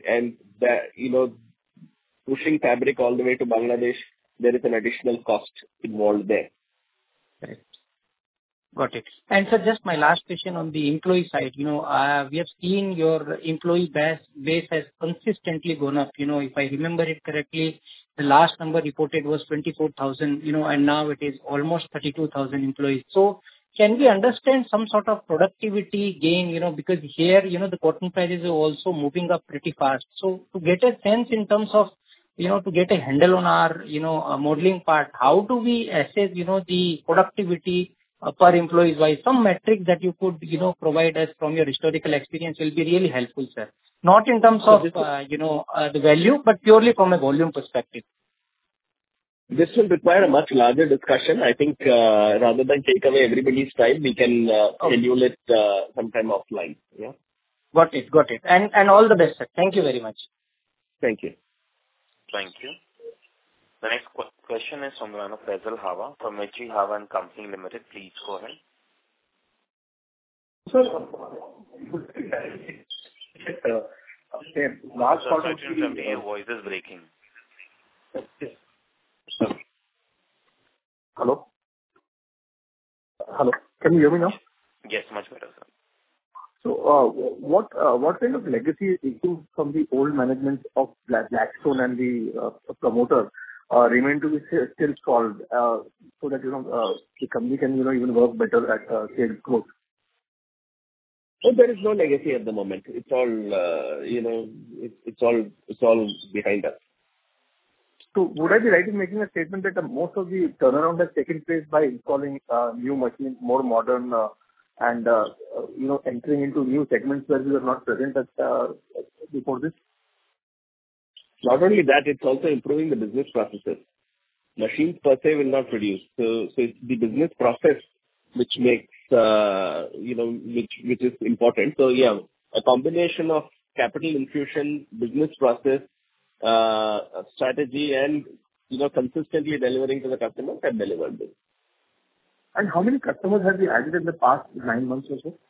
pushing fabric all the way to Bangladesh, there is an additional cost involved there. Correct. Got it. And so just my last question on the employee side, we have seen your employee base has consistently gone up. If I remember it correctly, the last number reported was 24,000, and now it is almost 32,000 employees. So can we understand some sort of productivity gain, because here, the cotton prices are also moving up pretty fast. So to get a sense in terms of, to get a handle on our, modeling part, how do we assess, the productivity per employees wise? Some metrics that you could, provide us from your historical experience will be really helpful, sir. Not in terms of, the value, but purely from a volume perspective. This will require a much larger discussion. I think rather than take away everybody's time, we can schedule it sometime offline. Yeah. Got it. And all the best, sir. Thank you very much. Thank you. Thank you. The next question is from the line of Faisal Hawa from H.G. Hawa and Company Limited. Please go ahead. Sir, large part of your voice is breaking. Hello? Can you hear me now? Yes, much better, sir. So, what kind of legacy issues from the old management of Blackstone and the promoter remain to be still solved, so that the company can even work better at sales growth? So there is no legacy at the moment. It's all it's all behind us. So would I be right in making a statement that most of the turnaround has taken place by installing new machines, more modern, and entering into new segments where we were not present at before this? Not only that, it's also improving the business processes. Machines per se will not produce. So it's the business process which makes which is important. So yeah, a combination of capital infusion, business process, strategy, and consistently delivering to the customers have delivered this. And how many customers have you added in the past 9 months or so?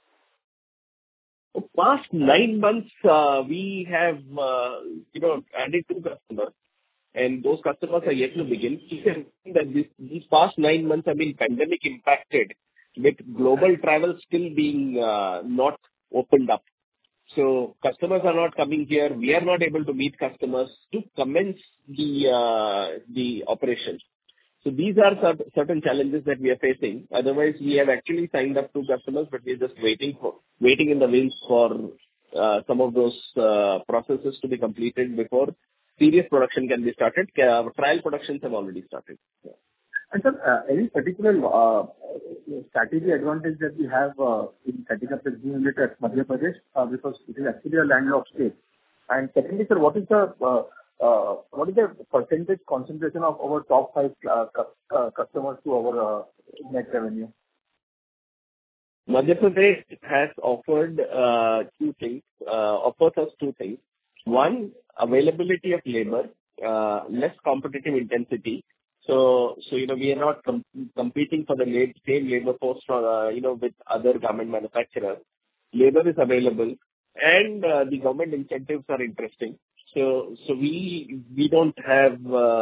Past 9 months, we have added 2 customers, and those customers are yet to begin. You can see that these past 9 months have been pandemic impacted, with global travel still being not opened up. So customers are not coming here. We are not able to meet customers to commence the operations. So these are certain challenges that we are facing. Otherwise, we have actually signed up 2 customers, but we are just waiting in the wings for some of those processes to be completed before serious production can be started. Trial productions have already started. Yeah. And sir, any particular strategy advantage that we have in setting up this new unit at Madhya Pradesh, because it is actually a landlocked state? And secondly, sir, what is the percentage concentration of our top 5 customers to our net revenue? Madhya Pradesh has offered offers us 2 things. One, availability of labor, less competitive intensity. So we are not competing for the same labor force with other garment manufacturers. Labor is available, and the government incentives are interesting. So we don't have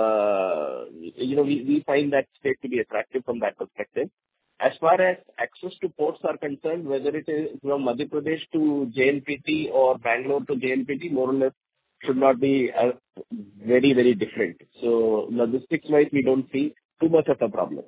we find that state to be attractive from that perspective. As far as access to ports are concerned, whether it is from Madhya Pradesh to JNPT or Bangalore to JNPT, more or less should not be very, very different. So logistics-wise, we don't see too much of a problem.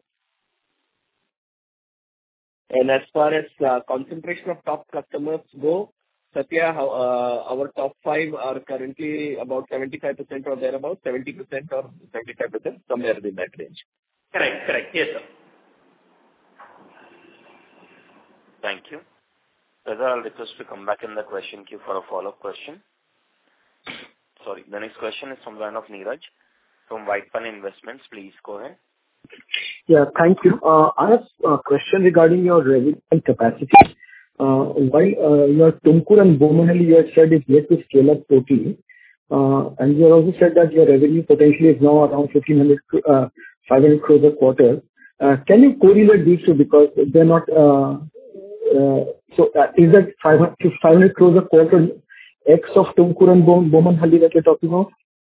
And as far as concentration of top customers go, Satya, our top 5 are currently about 75% or thereabout, 70% or 75%, somewhere in that range. Correct. Yes, sir. Thank you. Whether I'll request to come back in the question queue for a follow-up question. Sorry, the next question is from the line of Neeraj from White Pine Investments. Please go ahead. Yeah, thank you. I have a question regarding your revenue and capacity. While your Tumkur and Bomahalli, you have said, is yet to scale up totally. And you also said that your revenue potentially is now around 500 crores a quarter. Can you correlate these 2, because they're not... is that 500 crores a quarter X of Tumkur and Bomahalli that you're talking about?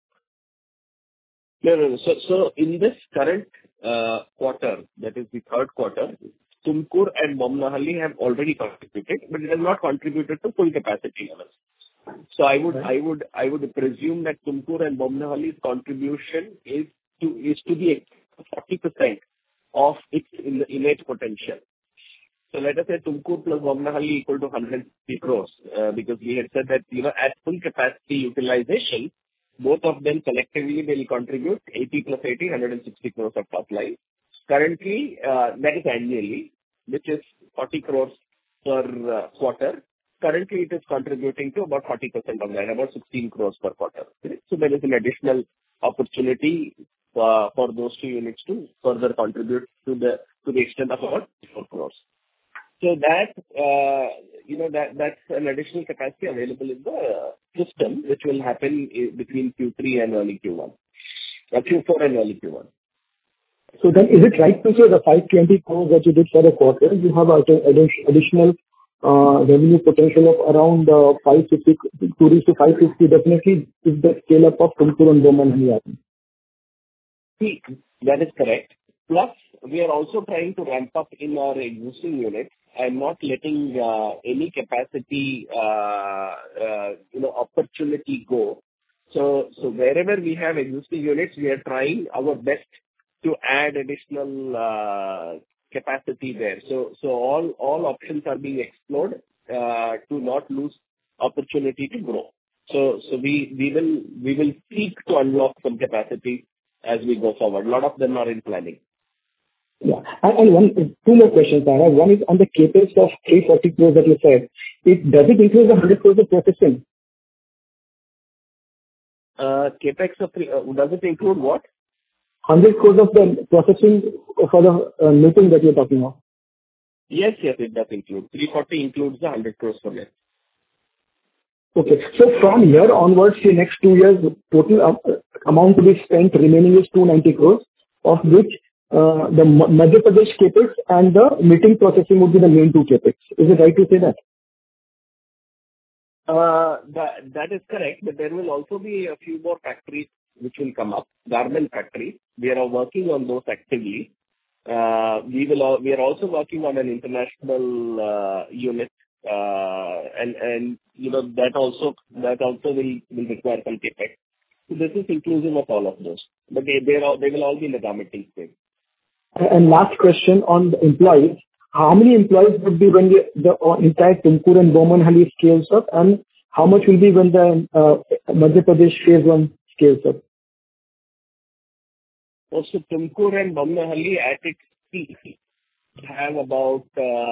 No. So in this current quarter, that is the third quarter, Tumkur and Bomahalli have already contributed, but it has not contributed to full capacity levels. So I would presume that Tumkur and Bomahalli's contribution is to the 40% of its innate potential. So let us say Tumkur plus Bomahalli equal to 150 crores, because we had said that at full capacity utilization, both of them collectively will contribute 80 plus 80, 160 crores of top line. Currently, that is annually, which is 40 crores per quarter. currently it is contributing to about 40% of that, about 16 crores per quarter. So there is an additional opportunity for those two units to further contribute to the extent of about 4 crores. So that, that's an additional capacity available in the system, which will happen between Q3 and early Q1, Q4 and early Q1. So then is it right to say the 520 crores that you did for the quarter, you have additional revenue potential of around 550 to reach to 550 definitely if the scale up of Tumkur and Bommanhalli happens? See, that is correct. Plus, we are also trying to ramp up in our existing units and not letting any capacity, opportunity go. So wherever we have existing units, we are trying our best to add additional capacity there. So all options are being explored to not lose opportunity to grow. So we will seek to unlock some capacity as we go forward. A lot of them are in planning. Yeah. And two more questions I have. One is on the CapEx of 340 crores that you said. Does it include the 100 crores of processing? CapEx of does it include what? 100 crores of the processing for the meeting that you're talking of. Yes, it does include. 340 includes the 100 crores for that. Okay. So from here onwards, the next 2 years, total amount to be spent remaining is 290 crores, of which the Madhya Pradesh CapEx and the meeting processing would be the main two CapEx. Is it right to say that? That is correct, but there will also be a few more factories which will come up, garment factories. We are working on those actively. We are also working on an international unit, and that also will require some CapEx. So this is inclusive of all of those, but they will all be in the garmenting space. And last question on the employees. How many employees would be when the entire Tumkur and Bommanhalli scales up, and how much will be when the Madhya Pradesh phase 1 scales up? So Tumkur and Bommanhalli at its peak have about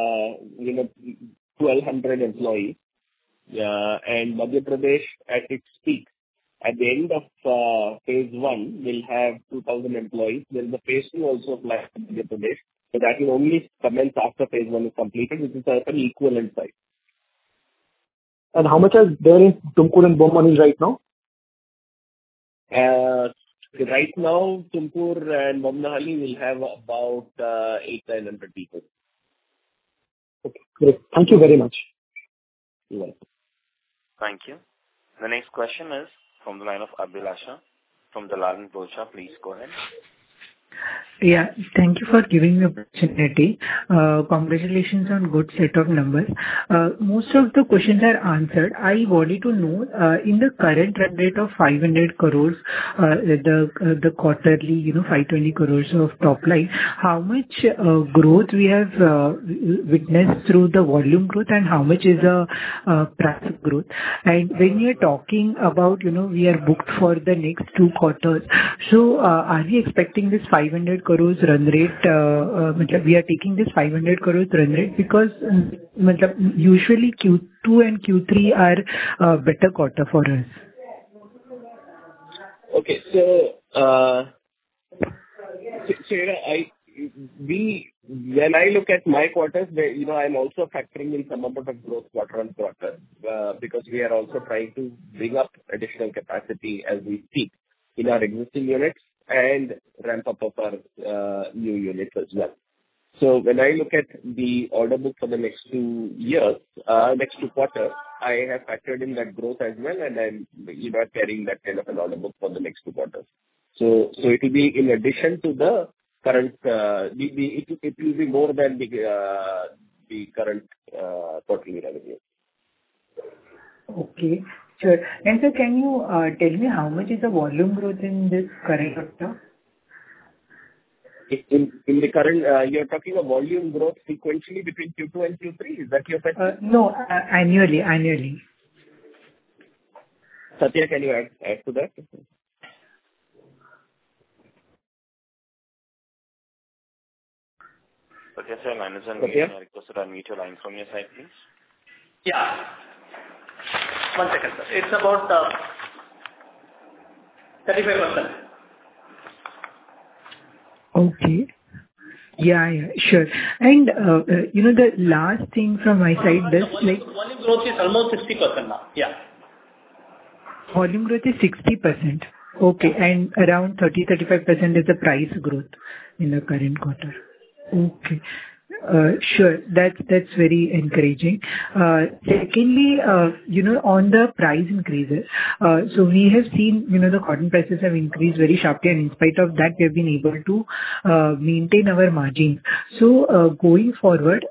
1,200 employees, and Madhya Pradesh at its peak at the end of phase 1 will have 2,000 employees. There is a phase 2 also applied to Madhya Pradesh, so that will only commence after phase 1 is completed, which is an equivalent size. And how much are there in Tumkur and Bommanhalli right now? Right now, Tumkur and Bommanhalli will have about 800-900 people. Okay, great. Thank you very much. You're welcome. Thank you. The next question is from the line of Abhilasha from Dalal & Broacha. Please go ahead. Yeah, thank you for giving me the opportunity. Congratulations on good set of numbers. Most of the questions are answered. I wanted to know, in the current run rate of 500 crores, the quarterly, 520 crores of top line, how much growth we have witnessed through the volume growth and how much is price growth? And when you're talking about, we are booked for the next 2 quarters, so are we expecting this 500 crores run rate, we are taking this 500 crores run rate because usually Q2 and Q3 are better quarter for us. Okay, so when I look at my quarters, I'm also factoring in some amount of growth quarter on quarter, because we are also trying to bring up additional capacity as we speak in our existing units and ramp up of our new units as well. So when I look at the order book for the next 2 years, next 2 quarters, I have factored in that growth as well, and I'm carrying that kind of an order book for the next 2 quarters. So it will be in addition to the current, it will be more than the current quarterly revenue. Okay, sure. And sir, can you tell me how much is the volume growth in this current quarter? In the current, you're talking of volume growth sequentially between Q2 and Q3? Is that your question? No, annually. Satya, can you add to that? Okay, sir, line is on. I request to unmute your line from your side, please. Yeah. 1 second, sir. It's about 35%. Okay. Yeah, sure. And, the last thing from my side, this like... Volume growth is almost 60% now. Yeah. Volume growth is 60%. Okay. And around 30-35% is the price growth in the current quarter. Okay. Sure. That's very encouraging. Secondly, on the price increases, so we have seen, the cotton prices have increased very sharply, and in spite of that, we have been able to maintain our margins. So, going forward,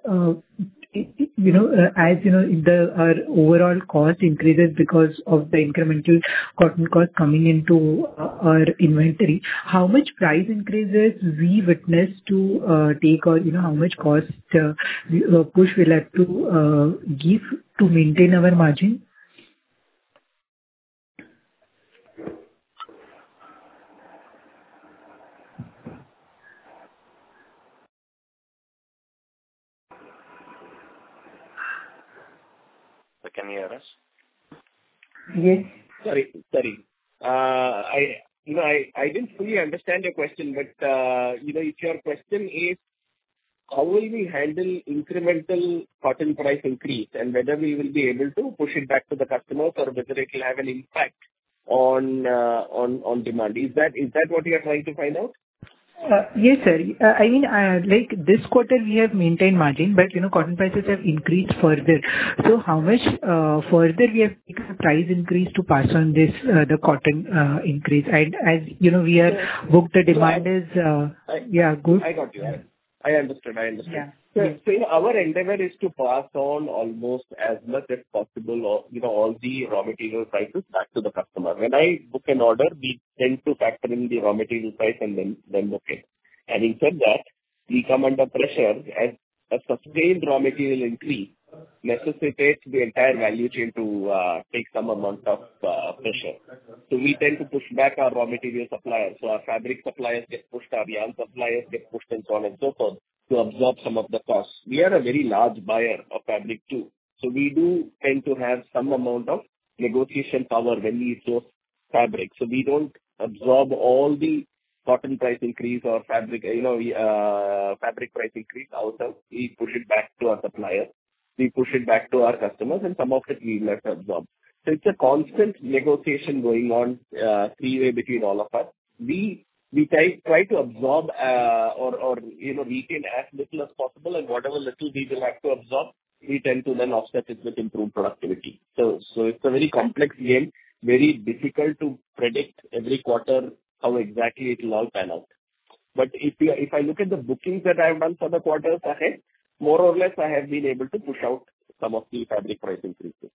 our overall cost increases because of the incremental cotton cost coming into our inventory. How much price increases we witness to take, or how much cost push we'll have to give to maintain our margin? Can you hear us? Yes. Sorry. I didn't fully understand your question, but if your question is how will we handle incremental cotton price increase and whether we will be able to push it back to the customers or whether it will have an impact on demand. Is that what you are trying to find out? Yes, sir. Like this quarter we have maintained margin, but cotton prices have increased further. So how much further we have taken a price increase to pass on this the cotton increase? And as we are booked, the demand is good. I got you. I understood. Yeah. So our endeavor is to pass on almost as much as possible, all the raw material prices back to the customer. When I book an order, we tend to factor in the raw material price and then book it. Having said that, we come under pressure as a sustained raw material increase necessitates the entire value chain to take some amount of pressure. So we tend to push back our raw material suppliers. So our fabric suppliers get pushed, our yarn suppliers get pushed, and so on and so forth, to absorb some of the costs. We are a very large buyer of fabric too. So we do tend to have some amount of negotiation power when we source fabric. So we don't absorb all the cotton price increase or fabric price increase ourselves. We push it back to our suppliers. We push it back to our customers, and some of it we let absorb. So it's a constant negotiation going on three-way between all of us. We try to absorb or retain as little as possible, and whatever little we will have to absorb, we tend to then offset it with improved productivity. So it's a very complex game, very difficult to predict every quarter how exactly it will all pan out. But if I look at the bookings that I have done for the quarters ahead, more or less I have been able to push out some of the fabric price increases.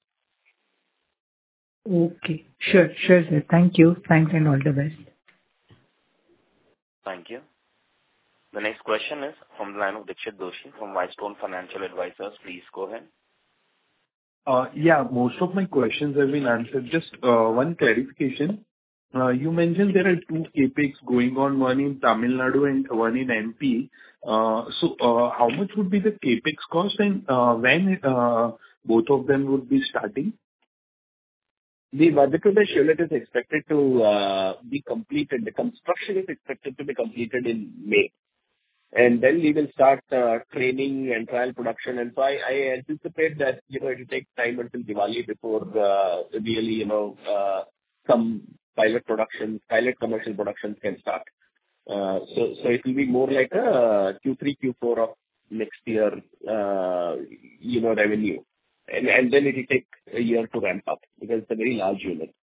Okay. Sure, sir. Thank you. Thanks and all the best. Thank you. The next question is from the line of Dixit Doshi from Whitestone Financial Advisors. Please go ahead. Most of my questions have been answered. Just one clarification. You mentioned there are two CapEx going on, one in Tamil Nadu and one in MP. So how much would be the CapEx cost, and when both of them would be starting? The Madhya Pradesh unit is expected to be completed. The construction is expected to be completed in May. And then we will start training and trial production. And so I anticipate that, it will take time until Diwali before really, some pilot commercial productions can start. So it will be more like a Q3, Q4 of next year, revenue. And then it will take a year to ramp up because it's a very large unit.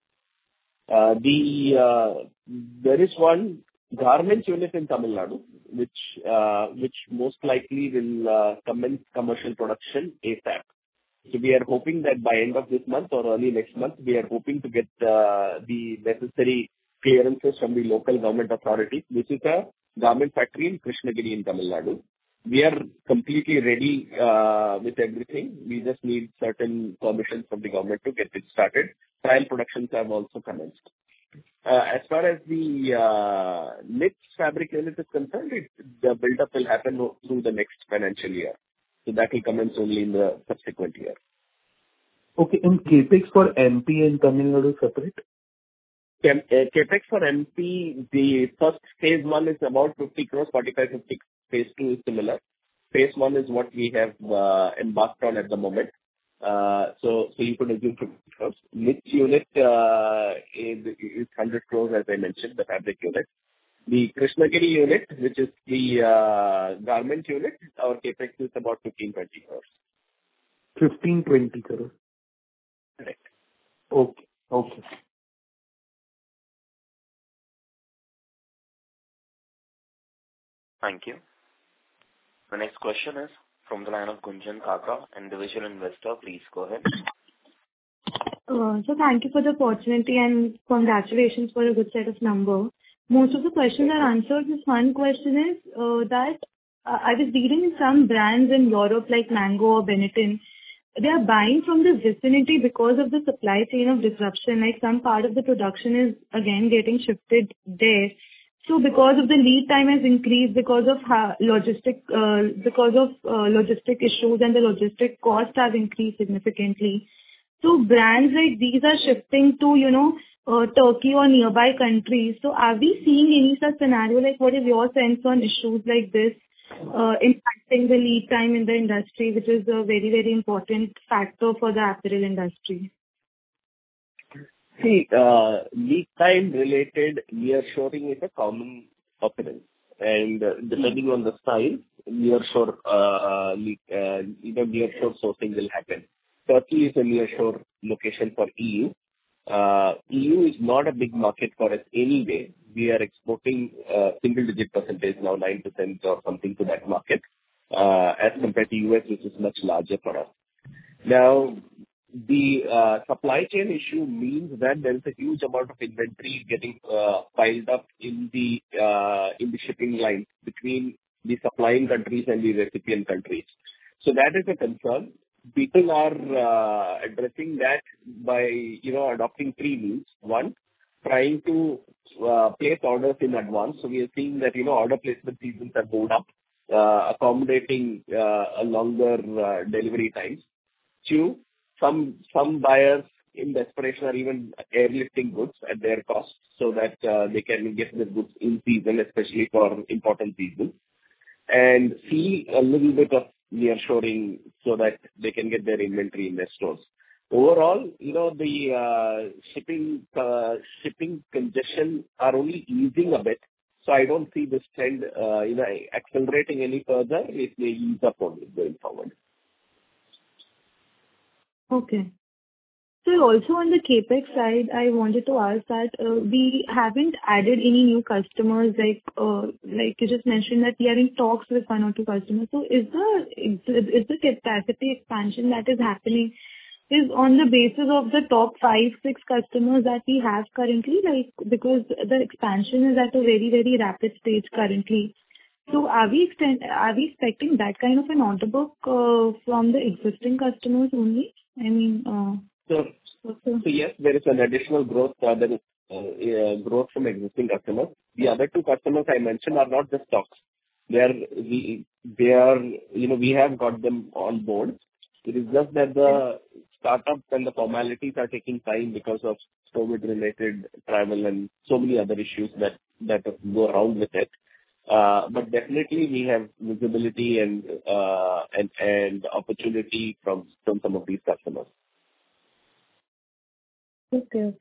There is one garment unit in Tamil Nadu, which most likely will commence commercial production ASAP. So we are hoping that by end of this month or early next month, we are hoping to get the necessary clearances from the local government authorities. This is a garment factory in Krishnagiri in Tamil Nadu. We are completely ready with everything. We just need certain permissions from the government to get it started. Trial productions have also commenced. As far as the knits fabric unit is concerned, the build-up will happen through the next financial year. So that will commence only in the subsequent year. Okay. And CapEx for MP and Tamil Nadu separate? CapEx for MP, the first phase one is about 50 crores, 45-50. Phase two is similar. Phase one is what we have embarked on at the moment. So you could assume 50 crores. Which unit is 100 crores, as I mentioned, the fabric unit. The Krishnagiri unit, which is the garment unit, our CapEx is about 15-20 crores. 15-20 crores. Correct. Okay. Okay. Thank you. The next question is from the line of Gunjan Kaka, individual investor. Please go ahead. So thank you for the opportunity and congratulations for a good set of numbers. Most of the questions are answered. This one question is that I was reading in some brands in Europe like Mango or Benetton, they are buying from the vicinity because of the supply chain of disruption. Like some part of the production is again getting shifted there. So because of the lead time has increased because of logistic issues and the logistic cost has increased significantly. So brands like these are shifting to, Turkey or nearby countries. So are we seeing any such scenario? Like what is your sense on issues like this impacting the lead time in the industry, which is a very, very important factor for the apparel industry? See, lead time related nearshoring is a common occurrence, and depending on the style, nearshore sourcing will happen. Turkey is a nearshore location for EU. EU is not a big market for us anyway. We are exporting single-digit percentage now, 9% or something to that market, as compared to US, which is much larger for us. Now, the supply chain issue means that there is a huge amount of inventory getting piled up in the shipping line between the supplying countries and the recipient countries. So that is a concern. People are addressing that by adopting three means. One, trying to place orders in advance. So we are seeing that order placement seasons have moved up, accommodating a longer delivery times. Two, some buyers in desperation are even airlifting goods at their cost so that they can get the goods in season, especially for important seasons. And see a little bit of nearshoring so that they can get their inventory in their stores. Overall, the shipping congestion are only easing a bit. So I don't see this trend, accelerating any further. It may ease up only going forward. Okay. So also on the CapEx side, I wanted to ask that we haven't added any new customers. Like you just mentioned that we are in talks with one or two customers. So is the capacity expansion that is happening is on the basis of the top 5-6 customers that we have currently? Like because the expansion is at a very, very rapid stage currently. So are we expecting that kind of an order book from the existing customers only? I mean, So yes, there is an additional growth. There is growth from existing customers. The other two customers I mentioned are not just stocks. We have got them on board. It is just that the startups and the formalities are taking time because of COVID-related travel and so many other issues that go around with it. But definitely we have visibility and opportunity from some of these customers. Okay.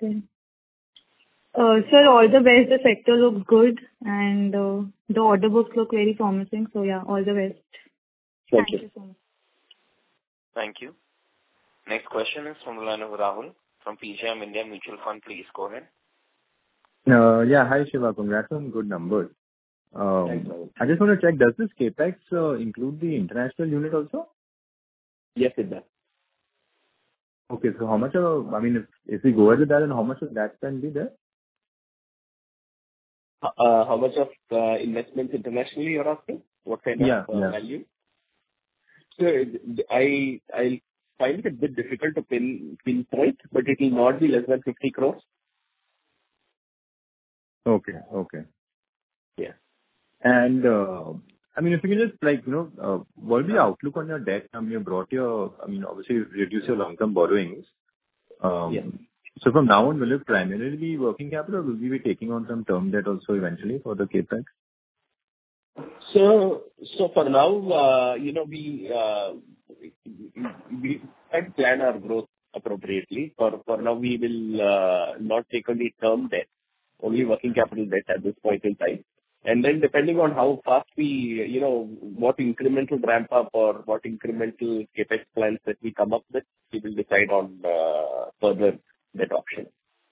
Sir, all the best. The sector looks good and the order books look very promising. So yeah, all the best. Thank you so much. Thank you. Next question is from the line of Rahul from PGIM India Mutual Fund. Please go ahead. Yeah, hi Shiva. Congrats on good numbers. Thanks, Rahul. I just want to check, does this CapEx include the international unit also? Yes, it does. Okay, so how much if we go ahead with that, then how much of that can be there? How much of investments internationally you're asking? What kind of value? So I find it a bit difficult to pinpoint, but it will not be less than 50 crores. Okay. Yeah. And I mean, if you can just what will be the outlook on your debt? I mean, you brought your, obviously reduce your long-term borrowings. Yes. So from now on, will it primarily be working capital, or will we be taking on some term debt also eventually for the CapEx? So for now, we can plan our growth appropriately. For now, we will not take only term debt, only working capital debt at this point in time. And then depending on how fast we, what incremental ramp up or what incremental CapEx plans that we come up with, we will decide on further debt option.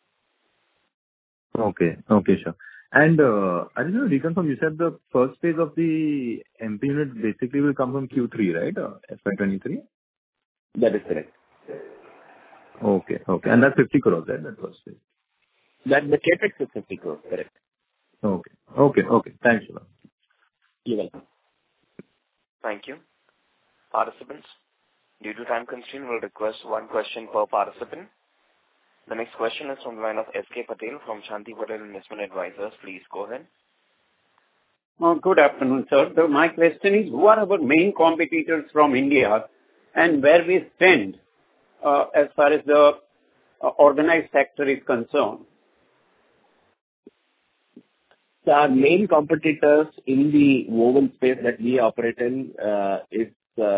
Okay, sure. And I just want to reconfirm, you said the first phase of the MP unit basically will come from Q3, right? FY23? That is correct. Okay. And that's 50 crores, right? That first phase. That the CapEx is 50 crores, correct. Okay. Thanks a lot. You're welcome. Thank you. Participants, due to time constraint, we'll request one question per participant. The next question is from the line of S.K. Patel from Shanti Patel Investment Advisors. Please go ahead. Good afternoon, sir. My question is, who are our main competitors from India and where we stand as far as the organized sector is concerned? So our main competitors in the woven space that we operate in is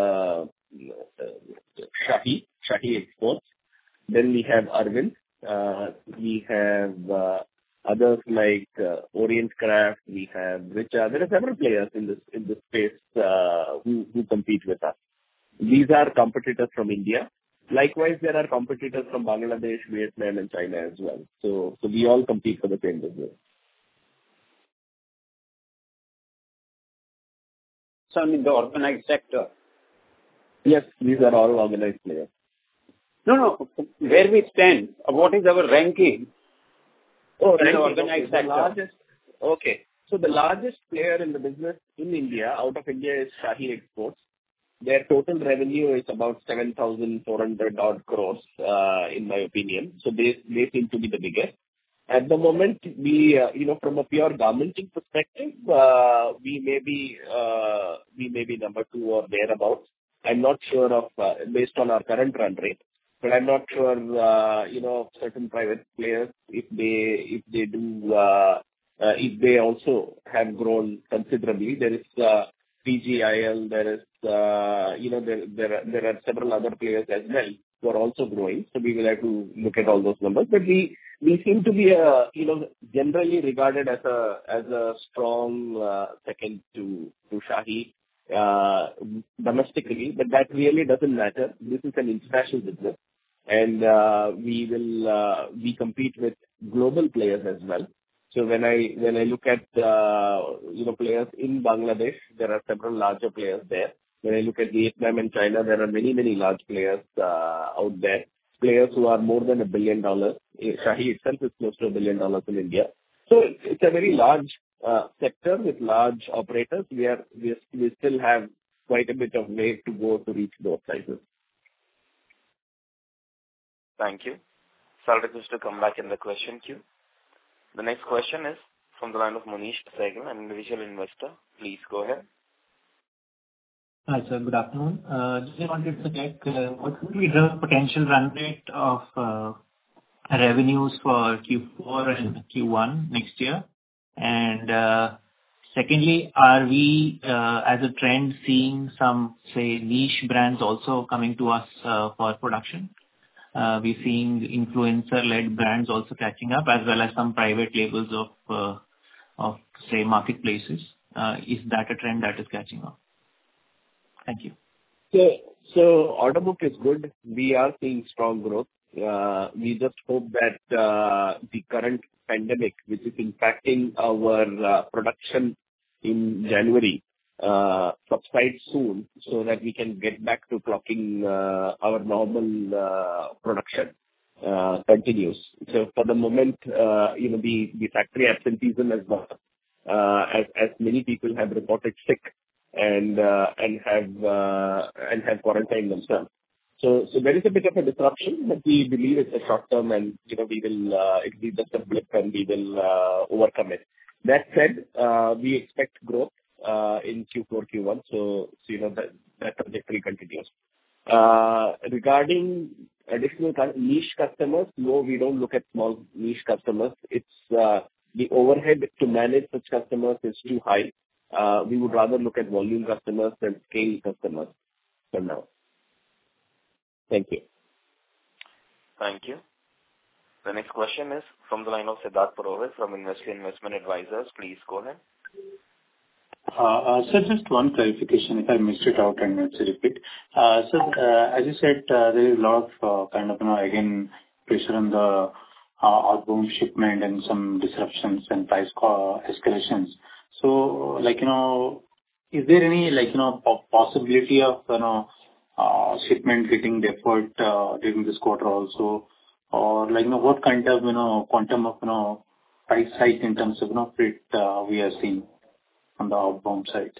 Shahi Exports. Then we have Arvind. We have others like Orient Craft. We have Richa. There are several players in this space who compete with us. These are competitors from India. Likewise, there are competitors from Bangladesh, Vietnam, and China as well. So we all compete for the same business. So in the organized sector? Yes, these are all organized players. No. Where we stand, what is our ranking in the organized sector? Okay. So the largest player in the business in India, out of India, is Shahi Exports. Their total revenue is about 7,400 odd crores, in my opinion. So they seem to be the biggest. At the moment, we, from a pure garmenting perspective, we may be number 2 or thereabouts. I'm not sure of, based on our current run rate, but I'm not sure, certain private players, if they also have grown considerably. There is PGIL, there are several other players as well who are also growing. So we will have to look at all those numbers. But we seem to be, generally regarded as a strong second to Shahi domestically. But that really doesn't matter. This is an international business, and we compete with global players as well. So when I look at players in Bangladesh, there are several larger players there. When I look at Vietnam and China, there are many large players out there. Players who are more than $1 billion. Shahi itself is close to $1 billion in India. So it's a very large sector with large operators. We still have quite a bit of way to go to reach those sizes. Thank you. So I'll request to come back in the question queue. The next question is from the line of Manish Sehgal, an individual investor. Please go ahead. Hi, sir. Good afternoon. Just wanted to check what would be the potential run rate of revenues for Q4 and Q1 next year? And secondly, are we, as a trend, seeing some, say, niche brands also coming to us for production? We're seeing influencer-led brands also catching up, as well as some private labels of say, marketplaces. Is that a trend that is catching up? Thank you. So order book is good. We are seeing strong growth. We just hope that the current pandemic, which is impacting our production in January, subsides soon, so that we can get back to clocking our normal production continues. So for the moment, the factory absenteeism has gone up, as many people have reported sick and have quarantined themselves. So there is a bit of a disruption, but we believe it's a short term, and it'll be just a blip, and we will overcome it. That said, we expect growth in Q4, Q1. So that trajectory continues. Regarding additional niche customers, no, we don't look at small niche customers. It's the overhead to manage such customers is too high. We would rather look at volume customers than scale customers for now. Thank you. Thank you. The next question is from the line of Siddharth Purohit from Investment Advisors. Please go ahead. Sir, just one clarification if I missed it out and need to repeat. Sir, as you said, there is a lot of again, pressure on the outbound shipment and some disruptions and price escalations. So, is there any, possibility of, shipment getting deferred during this quarter also? Or, what kind of, quantum of, price hike in terms of, freight we are seeing on the outbound side?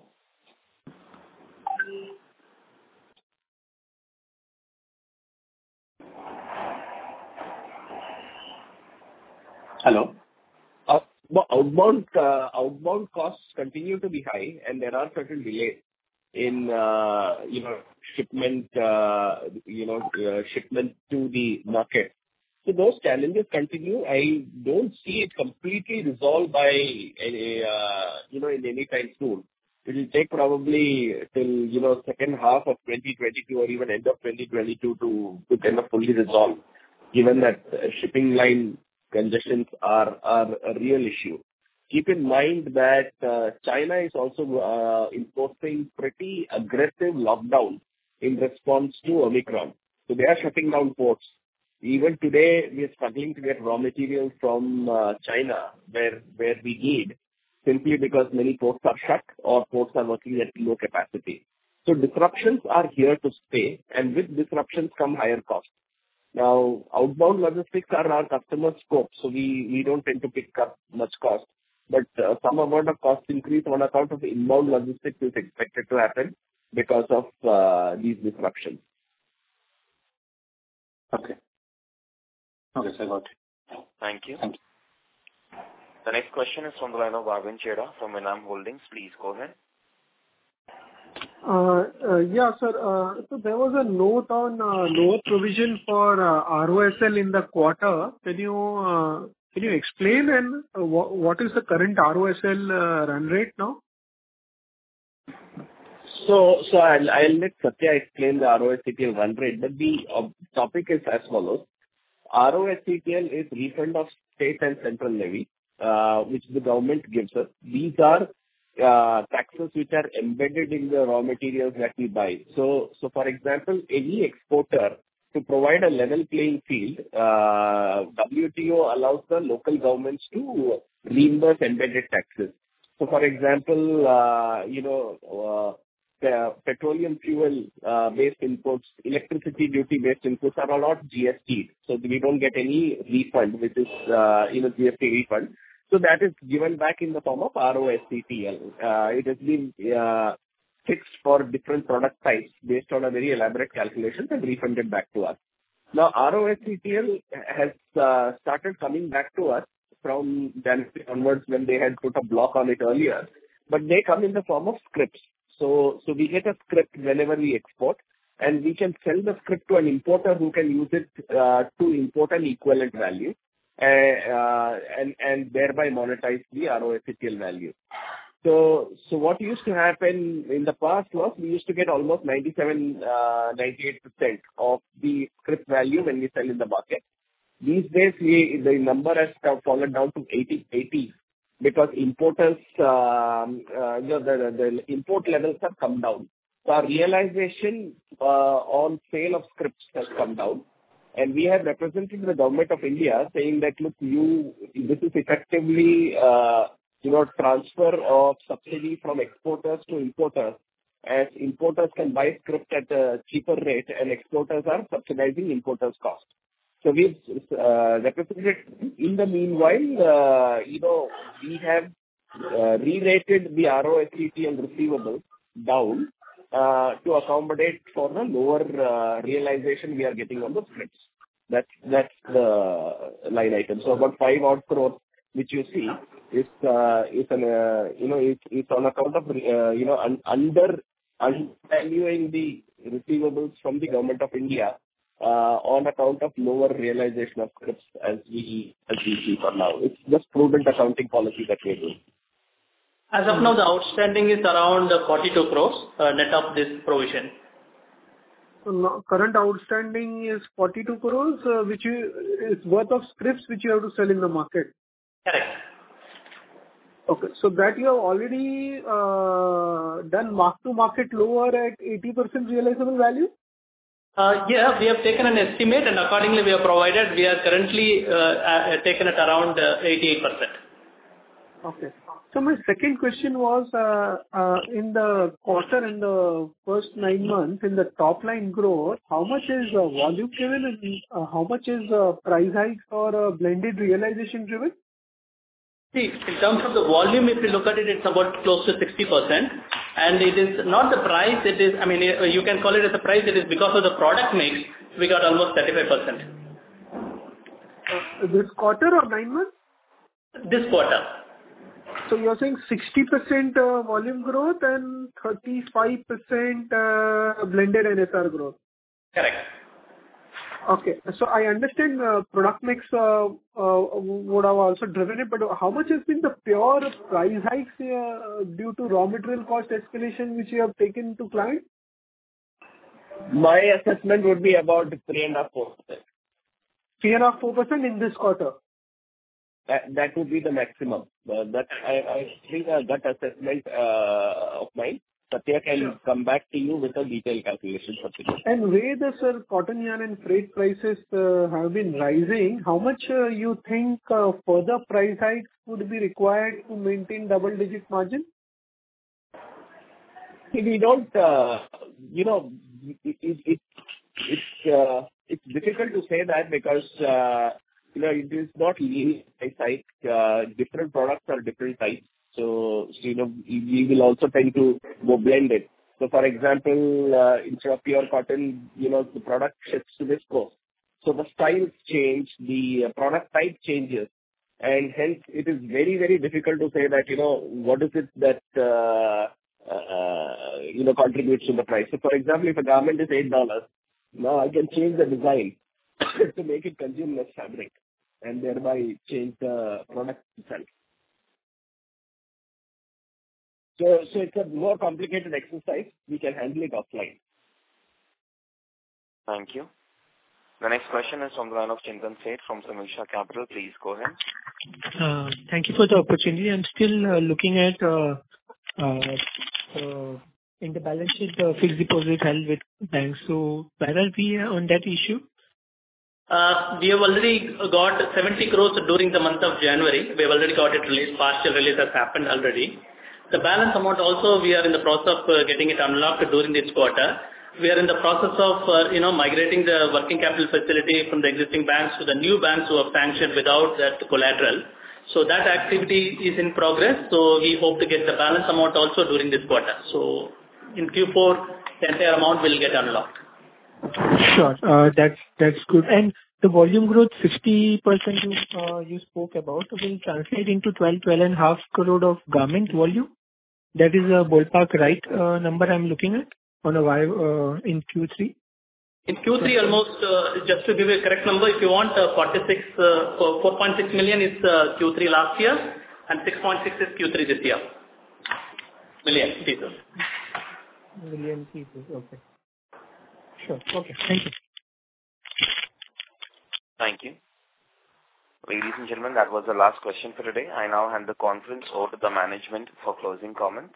Hello? Outbound costs continue to be high, and there are certain delays in shipment to the market. So those challenges continue. I don't see it completely resolved by in any time soon. It will take probably till second half of 2022 or even end of 2022 to kind of fully resolve, given that shipping line congestions are a real issue. Keep in mind that China is also imposing pretty aggressive lockdown in response to Omicron. So they are shutting down ports. Even today, we are struggling to get raw materials from China where we need, simply because many ports are shut or ports are working at low capacity. So disruptions are here to stay, and with disruptions come higher costs. Now, outbound logistics are our customer scope, so we don't tend to pick up much cost. But some amount of cost increase on account of inbound logistics is expected to happen because of these disruptions. Okay. Okay, sir, got it. Thank you. The next question is from the line of Arvind Cheda from Enam Holdings. Please go ahead. Yeah, sir. So there was a note on lower provision for ROSL in the quarter. Can you explain and what is the current ROSL run rate now? So I'll let Satya explain the ROSCTL run rate, but the topic is as follows. ROSCTL is refund of state and central levy, which the government gives us. These are taxes which are embedded in the raw materials that we buy. So for example, any exporter, to provide a level playing field, WTO allows the local governments to reimburse embedded taxes. So for example, petroleum fuel based inputs, electricity duty based inputs are all not GST. So we don't get any refund, which is GST refund. So that is given back in the form of ROSCTL. It has been fixed for different product types based on a very elaborate calculation and refunded back to us. Now, ROSCTL has started coming back to us from January onwards, when they had put a block on it earlier, but they come in the form of scripts. So we get a script whenever we export, and we can sell the script to an importer who can use it to import an equivalent value and thereby monetize the ROSCTL value. So what used to happen in the past was we used to get almost 97-98% of the script value when we sell in the market. These days, the number has fallen down to 80 because importers, the import levels have come down. So our realization on sale of scripts has come down. And we have represented the government of India saying that, look, this is effectively transfer of subsidy from exporters to importers, as importers can buy script at a cheaper rate and exporters are subsidizing importers' cost. So we've represented. In the meanwhile, we have re-rated the ROSCTL receivables down to accommodate for the lower realization we are getting on the scripts. That's the line item. So about 5 odd crores which you see is on account of undervaluing the receivables from the Government of India on account of lower realization of scrips as we see for now. It's just prudent accounting policy that we're doing. As of now, the outstanding is around 42 crores net of this provision. So current outstanding is 42 crores, which is worth of scripts which you have to sell in the market. Correct. Okay. So that you have already done mark to market lower at 80% realizable value? Yeah, we have taken an estimate and accordingly we have provided. We are currently taken at around 88%. Okay. So my second question was, in the quarter, in the first 9 months, in the top line growth, how much is volume driven and how much is price hikes or blended realization driven? See, in terms of the volume, if you look at it, it's about close to 60%. And it is not the price, it is, I mean, you can call it as a price, it is because of the product mix, we got almost 35%. This quarter or 9 months? This quarter. So you're saying 60% volume growth and 35% blended NSR growth? Correct. Okay. So I understand product mix would have also driven it, but how much has been the pure price hikes due to raw material cost escalation which you have taken to client? My assessment would be about 3.5%. 3.5% in this quarter? That would be the maximum. That I think a gut assessment of mine. Satya can come back to you with a detailed calculation for today. And where the cotton yarn and freight prices have been rising, how much you think further price hikes would be required to maintain double-digit margin? We don't, it's difficult to say that because, it is not linear price hike. Different products are different types. So, we will also tend to go blended. So, for example, instead of pure cotton, the product shifts to viscose. So, the styles change, the product type changes. And hence, it is very, very difficult to say that, what is it that, contributes to the price. So, for example, if a garment is $8, now I can change the design to make it consume less fabric and thereby change the product itself. So it's a more complicated exercise. We can handle it offline. Thank you. The next question is from the line of Chintan Seth from Sameeksha Capital. Please go ahead. Thank you for the opportunity. I'm still looking at in the balance sheet, the fixed deposit held with banks. So where are we on that issue? We have already got 70 crores during the month of January. We have already got it released. Partial release has happened already. The balance amount also, we are in the process of getting it unlocked during this quarter. We are in the process of, migrating the working capital facility from the existing banks to the new banks who have sanctioned without that collateral. So that activity is in progress. So we hope to get the balance amount also during this quarter. So in Q4, the entire amount will get unlocked. Sure. That's good. And the volume growth, 60% you spoke about, will translate into 12.5 crore of garment volume. That is a ballpark right number I'm looking at on a in Q3? In Q3 almost, just to give you a correct number, if you want 4.6 million is Q3 last year and 6.6 is Q3 this year. Million pieces. Million pieces, okay. Sure, okay, thank you. Thank you. Ladies and gentlemen, that was the last question for today. I now hand the conference over to the management for closing comments.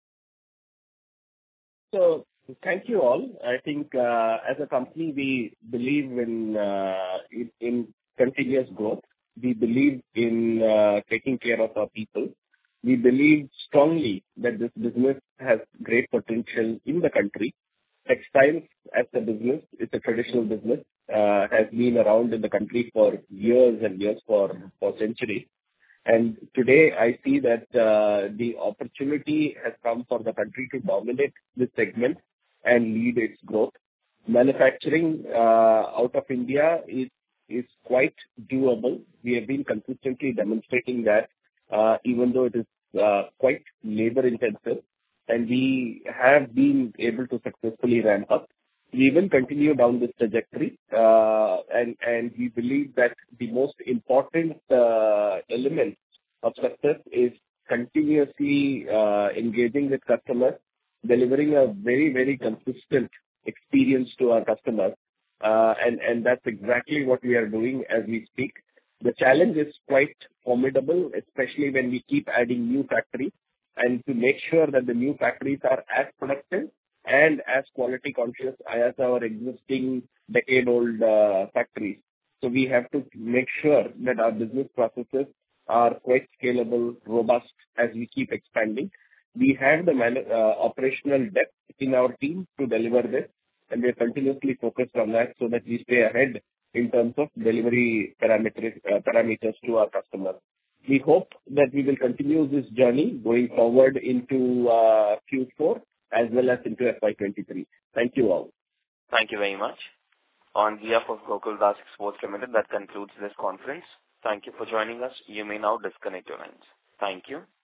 So, thank you all. I think as a company, we believe in continuous growth. We believe in taking care of our people. We believe strongly that this business has great potential in the country. Textiles as a business, it's a traditional business, has been around in the country for years and years, for centuries. And today I see that the opportunity has come for the country to dominate this segment and lead its growth. Manufacturing out of India is is quite doable. We have been consistently demonstrating that, even though it is quite labor intensive, and we have been able to successfully ramp up. We will continue down this trajectory, and we believe that the most important element of success is continuously engaging with customers, delivering a very, very consistent experience to our customers. And that's exactly what we are doing as we speak. The challenge is quite formidable, especially when we keep adding new factories, and to make sure that the new factories are as productive and as quality conscious as our existing decade-old factories. So we have to make sure that our business processes are quite scalable, robust as we keep expanding. We have the operational depth in our team to deliver this, and we are continuously focused on that so that we stay ahead in terms of delivery parameters to our customers. We hope that we will continue this journey going forward into Q4 as well as into FY23. Thank you all. Thank you very much. On behalf of Gokuldas Exports Limited, that concludes this conference. Thank you for joining us. You may now disconnect your lines. Thank you.